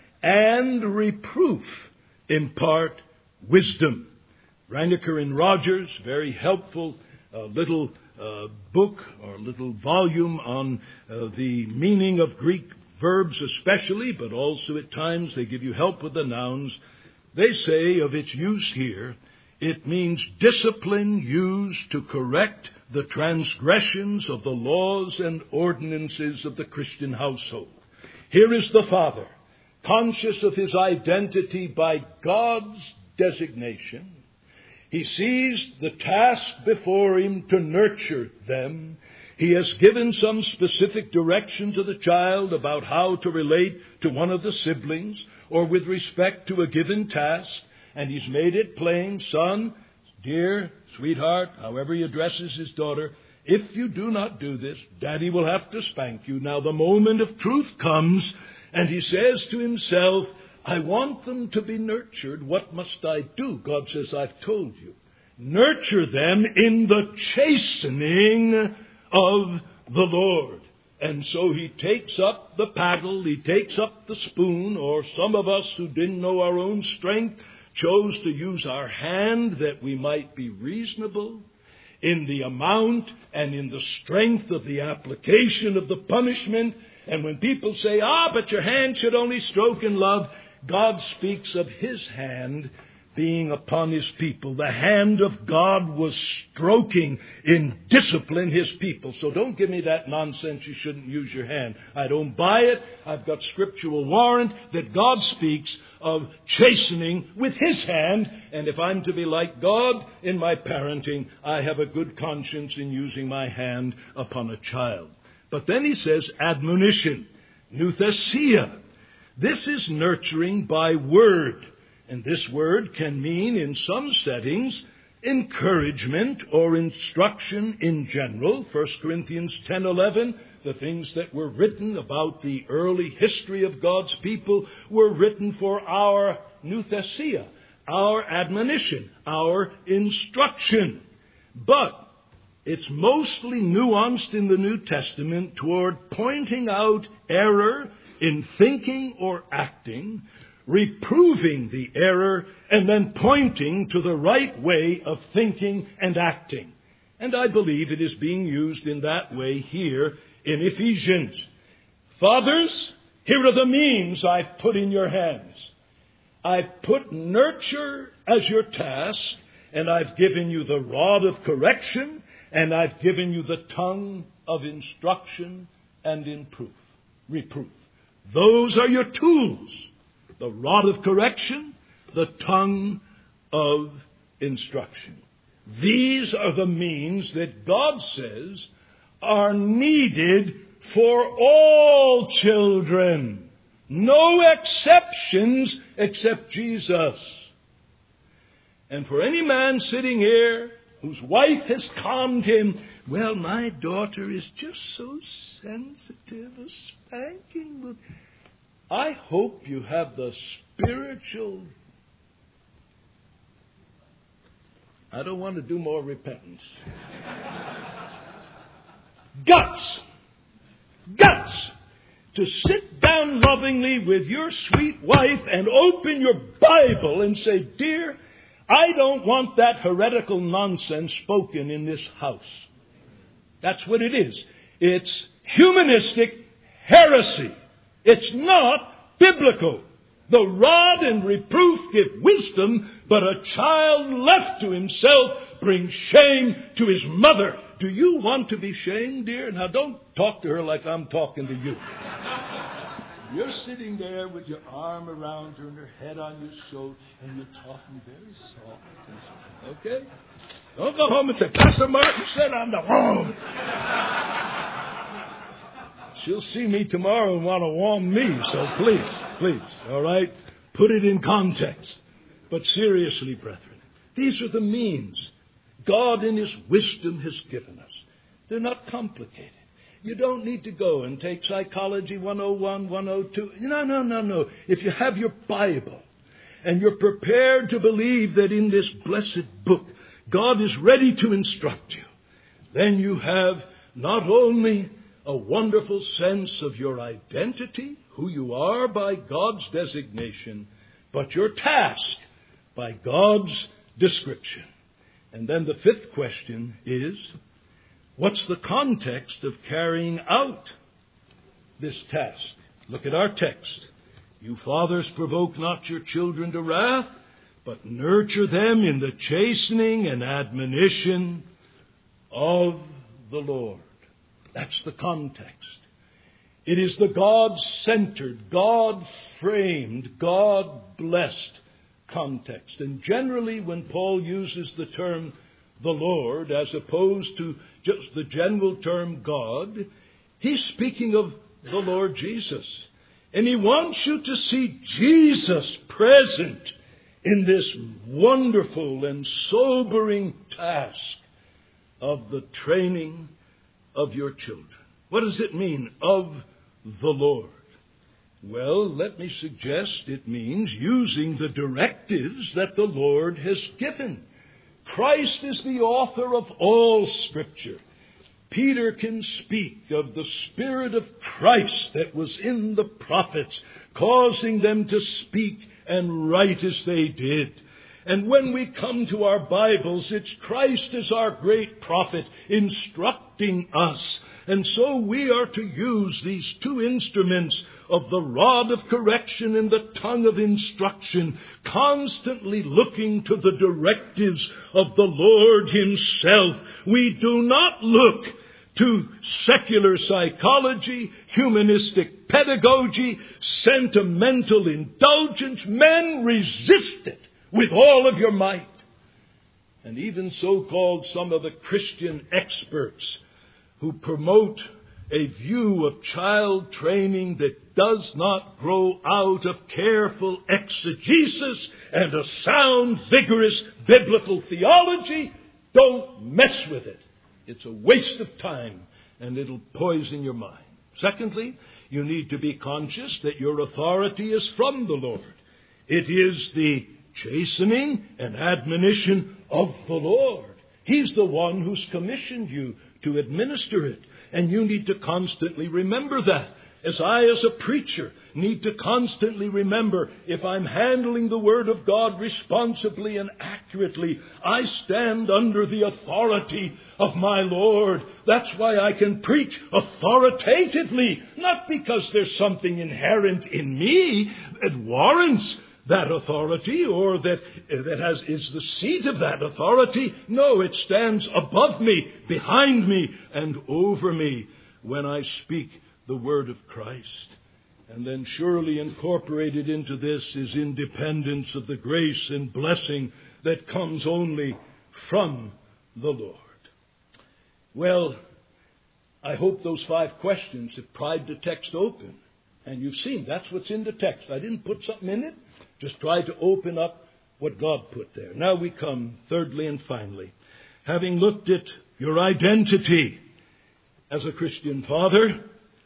and reproof impart wisdom. Reinecker and Rogers, very helpful little book or little volume on the meaning of Greek verbs especially, but also at times they give you help with the nouns. They say of its use here, it means discipline used to correct the transgressions of the laws and ordinances of the Christian household. Here is the father, conscious of his identity by God's designation. He sees the task before him to nurture them. He has given some specific direction to the child about how to relate to one of the siblings or with respect to a given task. And he's made it plain, son, dear, sweetheart, however he addresses his daughter, if you do not do this, Daddy will have to spank you. Now the moment of truth comes, and he says to himself, I want them to be nurtured. What must I do? God says, I've told you. Nurture them in the chastening of the Lord. And so he takes up the paddle, he takes up the spoon, or some of us who didn't know our own strength chose to use our hand that we might be reasonable in the amount and in the strength of the application of the punishment. And when people say, but your hand should only stroke in love, God speaks of his hand being upon his people. The hand of God was stroking in discipline his people. So don't give me that nonsense, you shouldn't use your hand. I don't buy it. I've got scriptural warrant that God speaks of chastening with his hand. And if I'm to be like God in my parenting, I have a good conscience in using my hand upon a child. But then he says admonition, nouthesia. This is nurturing by word. And this word can mean, in some settings, encouragement or instruction in general. 1 Corinthians 10:11, the things that were written about the early history of God's people were written for our nouthesia, our admonition, our instruction. But it's mostly nuanced in the New Testament toward pointing out error in thinking or acting, reproving the error, and then pointing to the right way of thinking and acting. And I believe it is being used in that way here in Ephesians. Fathers, here are the means I've put in your hands. I've put nurture as your task, and I've given you the rod of correction, and I've given you the tongue of instruction and reproof. Those are your tools. The rod of correction, the tongue of instruction. These are the means that God says are needed for all children. No exceptions except Jesus. And for any man sitting here whose wife has calmed him, well, my daughter is just so sensitive, a spanking would... I hope you have the spiritual... I don't want to do more repentance. Guts to sit down lovingly with your sweet wife and open your Bible and say, "Dear, I don't want that heretical nonsense spoken in this house." That's what it is. It's humanistic heresy. It's not biblical. The rod and reproof give wisdom, but a child left to himself brings shame to his mother. Do you want to be shamed, dear? Now, don't talk to her like I'm talking to you. You're sitting there with your arm around her and her head on your shoulder, and you're talking very soft. Okay? Don't go home and say, "Pastor Martin said I'm the wrong." She'll see me tomorrow and want to warn me, so please, all right? Put it in context. But seriously, brethren, these are the means God in His wisdom has given us. They're not complicated. You don't need to go and take Psychology 101, 102. No. If you have your Bible and you're prepared to believe that in this blessed book God is ready to instruct you, then you have not only a wonderful sense of your identity, who you are by God's designation, but your task by God's description. And then the fifth question is, what's the context of carrying out this task? Look at our text. "You fathers provoke not your children to wrath, but nurture them in the chastening and admonition of the Lord." That's the context. It is the God-centered, God-framed, God-blessed context. And generally, when Paul uses the term the Lord, as opposed to just the general term God, he's speaking of the Lord Jesus. And he wants you to see Jesus present in this wonderful and sobering task of the training of your children. What does it mean, of the Lord? Well, let me suggest it means using the directives that the Lord has given. Christ is the author of all Scripture. Peter can speak of the Spirit of Christ that was in the prophets, causing them to speak and write as they did. And when we come to our Bibles, it's Christ as our great prophet instructing us. And so we are to use these two instruments of the rod of correction and the tongue of instruction, constantly looking to the directives of the Lord Himself. We do not look to secular psychology, humanistic pedagogy, sentimental indulgence. Men, resist it with all of your might. And even so-called some of the Christian experts who promote a view of child training that does not grow out of careful exegesis and a sound, vigorous biblical theology, don't mess with it. It's a waste of time, and it'll poison your mind. Secondly, you need to be conscious that your authority is from the Lord. It is the chastening and admonition of the Lord. He's the one who's commissioned you to administer it. And you need to constantly remember that. As a preacher, need to constantly remember, if I'm handling the Word of God responsibly and accurately, I stand under the authority of my Lord. That's why I can preach authoritatively, not because there's something inherent in me that warrants that authority or that is the seat of that authority. No, it stands above me, behind me, and over me when I speak the word of Christ. And then surely incorporated into this is independence of the grace and blessing that comes only from the Lord. Well, I hope those 5 questions have pried the text open. And you've seen that's what's in the text. I didn't put something in it. Just tried to open up what God put there. Now we come, thirdly and finally, having looked at your identity as a Christian father.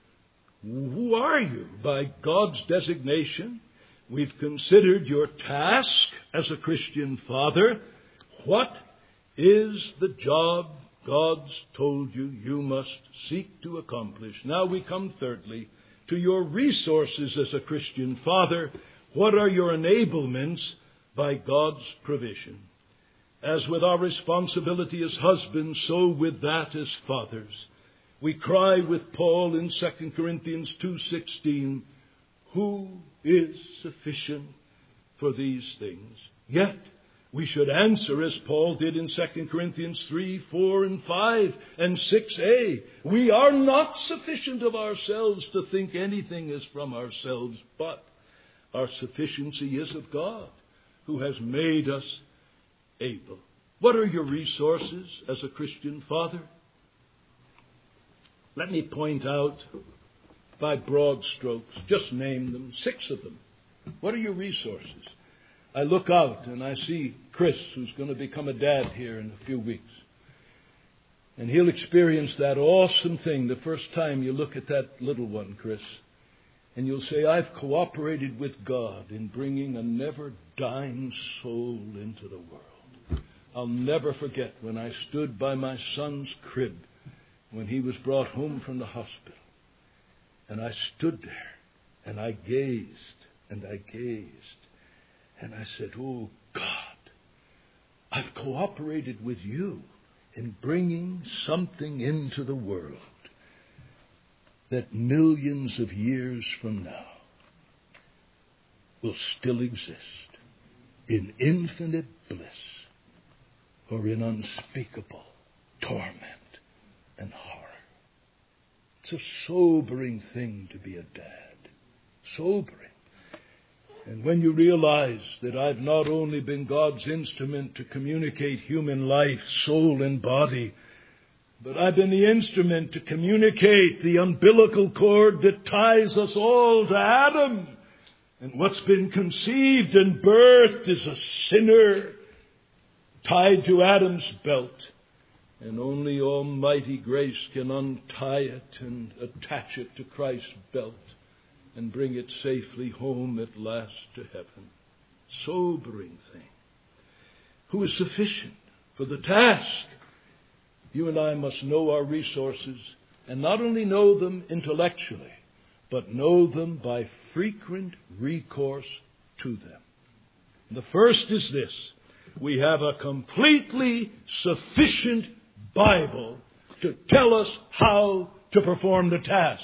Who are you by God's designation? We've considered your task as a Christian father. What is the job God's told you must seek to accomplish? Now we come, thirdly, to your resources as a Christian father. What are your enablements by God's provision? As with our responsibility as husbands, so with that as fathers. We cry with Paul in 2 Corinthians 2:16, who is sufficient for these things? Yet we should answer as Paul did in 2 Corinthians 3, 4, and 5, and 6a. We are not sufficient of ourselves to think anything is from ourselves, but our sufficiency is of God, who has made us able. What are your resources as a Christian father? Let me point out by broad strokes, just name them, 6 of them. What are your resources? I look out and I see Chris, who's going to become a dad here in a few weeks. And he'll experience that awesome thing the first time you look at that little one, Chris. And you'll say, I've cooperated with God in bringing a never-dying soul into the world. I'll never forget when I stood by my son's crib when he was brought home from the hospital. And I stood there and I gazed and I gazed. And I said, oh God, I've cooperated with you in bringing something into the world that millions of years from now will still exist in infinite bliss or in unspeakable torment and horror. It's a sobering thing to be a dad. Sobering. And when you realize that I've not only been God's instrument to communicate human life, soul and body, but I've been the instrument to communicate the umbilical cord that ties us all to Adam. And what's been conceived and birthed is a sinner tied to Adam's belt. And only almighty grace can untie it and attach it to Christ's belt and bring it safely home at last to heaven. Sobering thing. Who is sufficient for the task? You and I must know our resources, and not only know them intellectually, but know them by frequent recourse to them. The first is this: we have a completely sufficient Bible to tell us how to perform the task.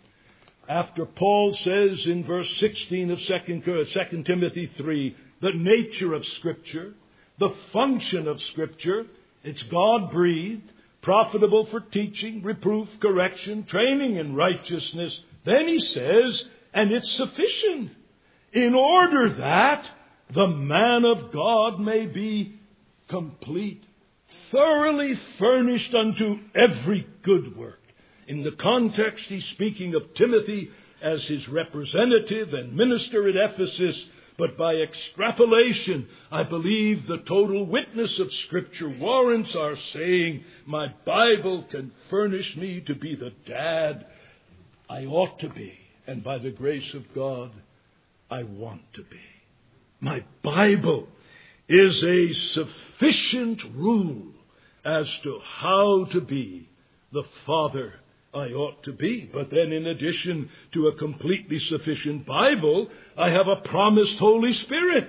After Paul says in verse 16 of 2 Timothy 3, the nature of Scripture, the function of Scripture, it's God-breathed, profitable for teaching, reproof, correction, training in righteousness. Then he says, and it's sufficient in order that the man of God may be complete, thoroughly furnished unto every good work. In the context, he's speaking of Timothy as his representative and minister at Ephesus. But by extrapolation, I believe the total witness of Scripture warrants our saying, my Bible can furnish me to be the dad I ought to be. And by the grace of God, I want to be. My Bible is a sufficient rule as to how to be the father I ought to be. But then in addition to a completely sufficient Bible, I have a promised Holy Spirit.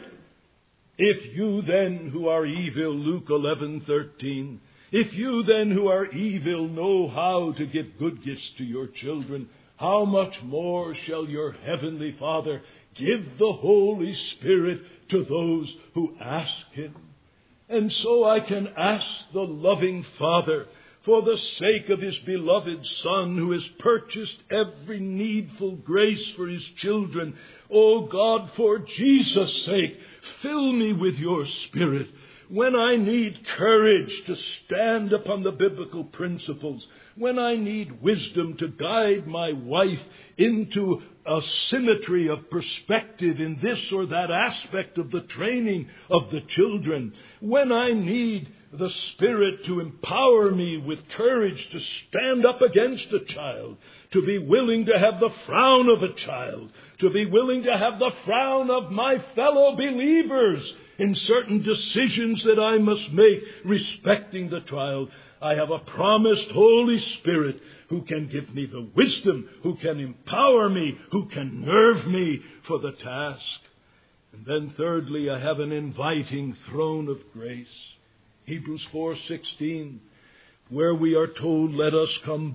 If you then who are evil, Luke 11:13, if you then who are evil know how to give good gifts to your children, how much more shall your heavenly Father give the Holy Spirit to those who ask Him? And so I can ask the loving Father, for the sake of His beloved Son, who has purchased every needful grace for His children, O God, for Jesus' sake, fill me with your Spirit. When I need courage to stand upon the biblical principles, when I need wisdom to guide my wife into a symmetry of perspective in this or that aspect of the training of the children, when I need the Spirit to empower me with courage to stand up against a child, to be willing to have the frown of a child, to be willing to have the frown of my fellow believers in certain decisions that I must make respecting the child, I have a promised Holy Spirit who can give me the wisdom, who can empower me, who can nerve me for the task. And then thirdly, I have an inviting throne of grace. Hebrews 4:16, where we are told, let us come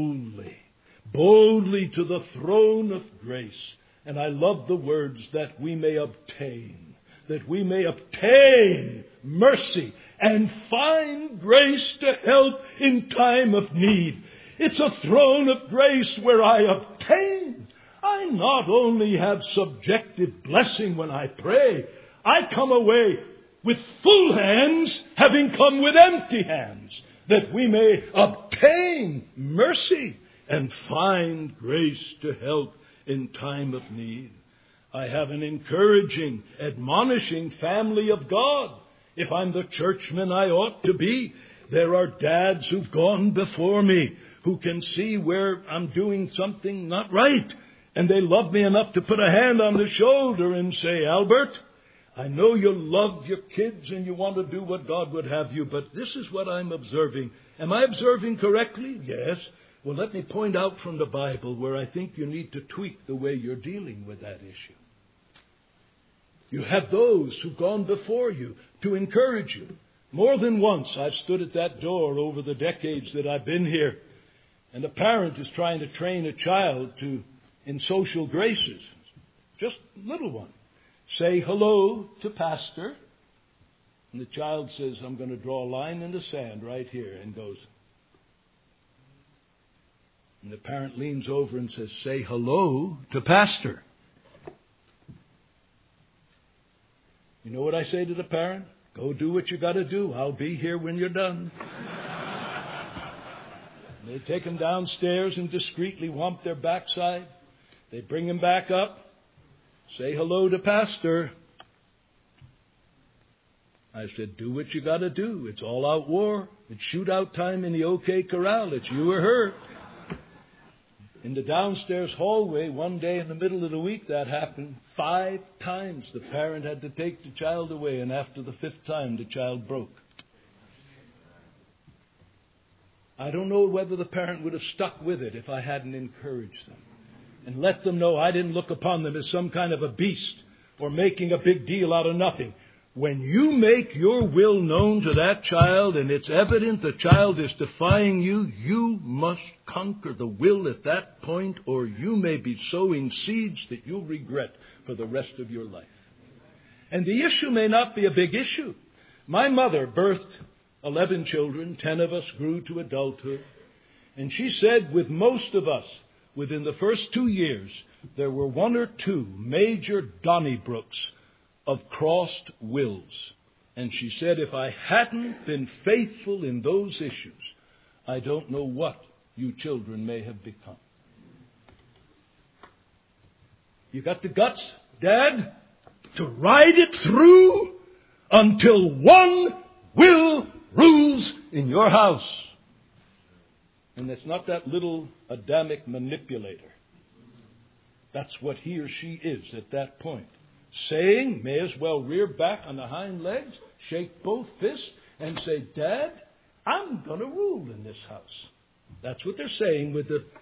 boldly to the throne of grace. And I love the words, that we may obtain mercy and find grace to help in time of need. It's a throne of grace where I obtain. I not only have subjective blessing when I pray, I come away with full hands, having come with empty hands, that we may obtain mercy and find grace to help in time of need. I have an encouraging, admonishing family of God. If I'm the churchman I ought to be, there are dads who've gone before me who can see where I'm doing something not right. And they love me enough to put a hand on the shoulder and say, Albert, I know you love your kids and you want to do what God would have you, but this is what I'm observing. Am I observing correctly? Yes. Well, let me point out from the Bible where I think you need to tweak the way you're dealing with that issue. You have those who've gone before you to encourage you. More than once I've stood at that door over the decades that I've been here, and a parent is trying to train a child in social graces, just a little one. Say hello to Pastor. And the child says, I'm going to draw a line in the sand right here, and goes. And the parent leans over and says, say hello to Pastor. You know what I say to the parent? Go do what you got to do. I'll be here when you're done. They take him downstairs and discreetly whomp their backside. They bring him back up. Say hello to Pastor. I said, do what you got to do. It's all out war. It's shootout time in the OK Corral. It's you or her. In the downstairs hallway, one day in the middle of the week, that happened 5 times. The parent had to take the child away, and after the 5th time, the child broke. I don't know whether the parent would have stuck with it if I hadn't encouraged them and let them know I didn't look upon them as some kind of a beast or making a big deal out of nothing. When you make your will known to that child and it's evident the child is defying you, you must conquer the will at that point, or you may be sowing seeds that you'll regret for the rest of your life. And the issue may not be a big issue. My mother birthed 11 children, 10 of us grew to adulthood. And she said with most of us, within the first 2 years, there were 1 or 2 major Donnybrooks of crossed wills. And she said, if I hadn't been faithful in those issues, I don't know what you children may have become. You got the guts, Dad, to ride it through until one will rules in your house. And it's not that little Adamic manipulator. That's what he or she is at that point. Saying, may as well rear back on the hind legs, shake both fists, and say, Dad, I'm going to rule in this house. That's what they're saying with the...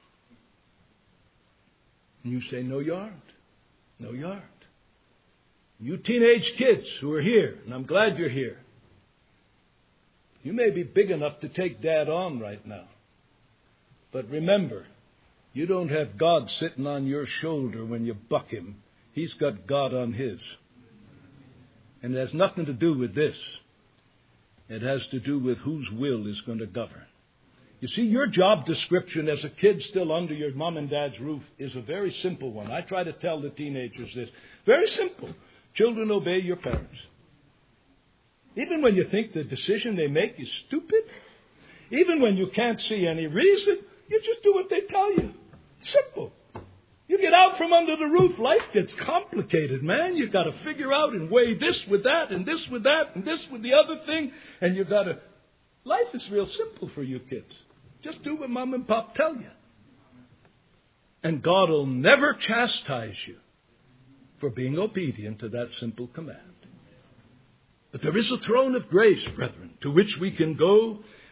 And you say, no, you aren't. No, you aren't. You teenage kids who are here, and I'm glad you're here, you may be big enough to take Dad on right now. But remember, you don't have God sitting on your shoulder when you buck him. He's got God on his. And it has nothing to do with this. It has to do with whose will is going to govern. You see, your job description as a kid still under your mom and dad's roof is a very simple one. I try to tell the teenagers this. Very simple. Children, obey your parents. Even when you think the decision they make is stupid, even when you can't see any reason, you just do what they tell you. Simple. You get out from under the roof, life gets complicated, man. You've got to figure out and weigh this with that, and this with that, and this with the other thing. And you've got to... Life is real simple for you kids. Just do what Mom and Pop tell you. And God will never chastise you for being obedient to that simple command. But there is a throne of grace, brethren, to which we can go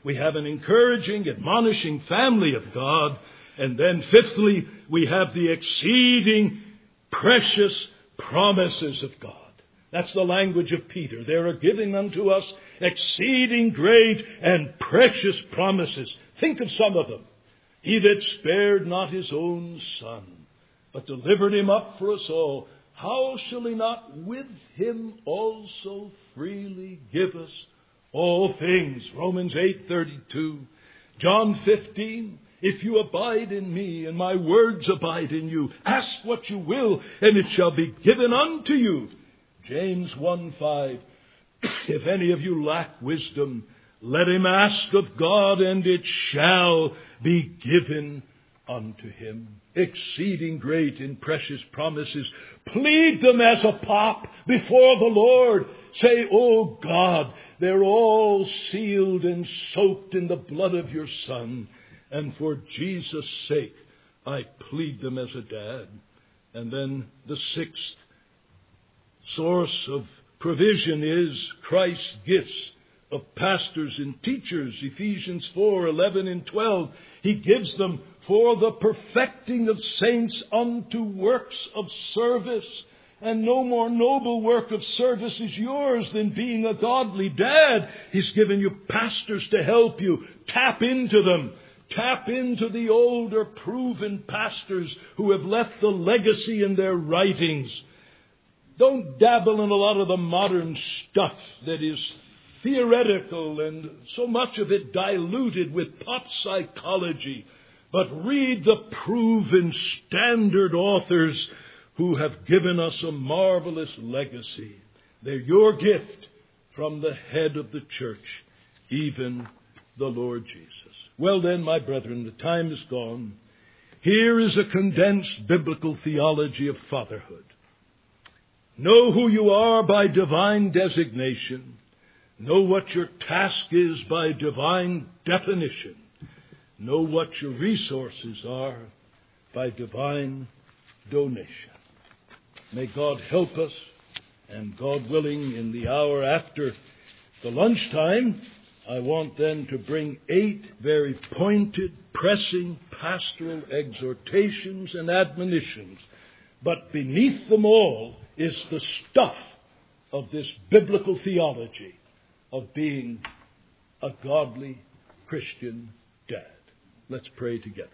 we have an encouraging, admonishing family of God. And then fifthly, we have the exceeding precious promises of God. That's the language of Peter. They are giving unto us exceeding great and precious promises. Think of some of them. He that spared not his own Son, but delivered him up for us all, how shall he not with him also freely give us all things? Romans 8:32. John 15. If you abide in me and my words abide in you, ask what you will and it shall be given unto you. James 1:5. If any of you lack wisdom, let him ask of God, and it shall be given unto him. Exceeding great and precious promises. Plead them as a pop before the Lord. Say, oh God, they're all sealed and soaked in the blood of your Son. And for Jesus' sake, I plead them as a dad. And then the sixth source of provision is Christ's gifts of pastors and teachers. Ephesians 4:11 and 12. He gives them for the perfecting of saints unto works of service. And no more noble work of service is yours than being a godly dad. He's given you pastors to help you. Tap into them. Tap into the older, proven pastors who have left the legacy in their writings. Don't dabble in a lot of the modern stuff that is theoretical and so much of it diluted with pop psychology. But read the proven standard authors who have given us a marvelous legacy. They're your gift from the head of the church, even the Lord Jesus. Well then, my brethren, the time is gone. Here is a condensed biblical theology of fatherhood. Know who you are by divine designation. Know what your task is by divine definition. Know what your resources are by divine donation. May God help us, and God willing, in the hour after the lunchtime, I want then to bring 8 very pointed, pressing pastoral exhortations and admonitions. But beneath them all is the stuff of this biblical theology of being a godly Christian dad. Let's pray together.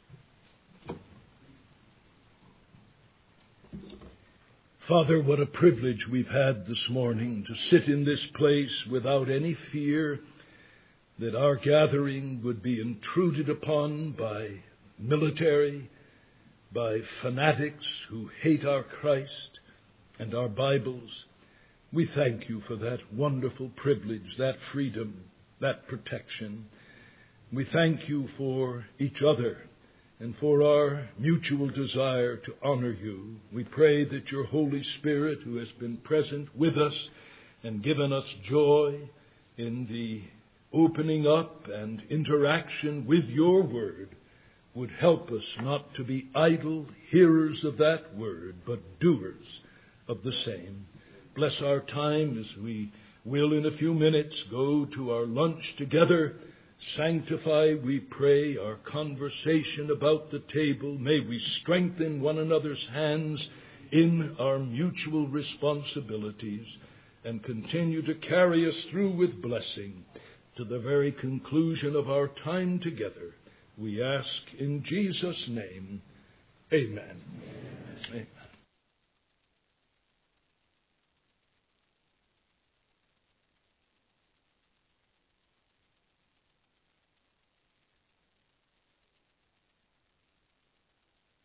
Father, what a privilege we've had this morning to sit in this place without any fear that our gathering would be intruded upon by military, by fanatics who hate our Christ and our Bibles. We thank you for that wonderful privilege, that freedom, that protection. We thank you for each other and for our mutual desire to honor you. We pray that your Holy Spirit, who has been present with us and given us joy in the opening up and interaction with your word, would help us not to be idle hearers of that word, but doers of the same. Bless our time as we will in a few minutes go to our lunch together. Sanctify, we pray, our conversation about the table. May we strengthen one another's hands in our mutual responsibilities and continue to carry us through with blessing to the very conclusion of our time together. We ask in Jesus' name, amen. Amen.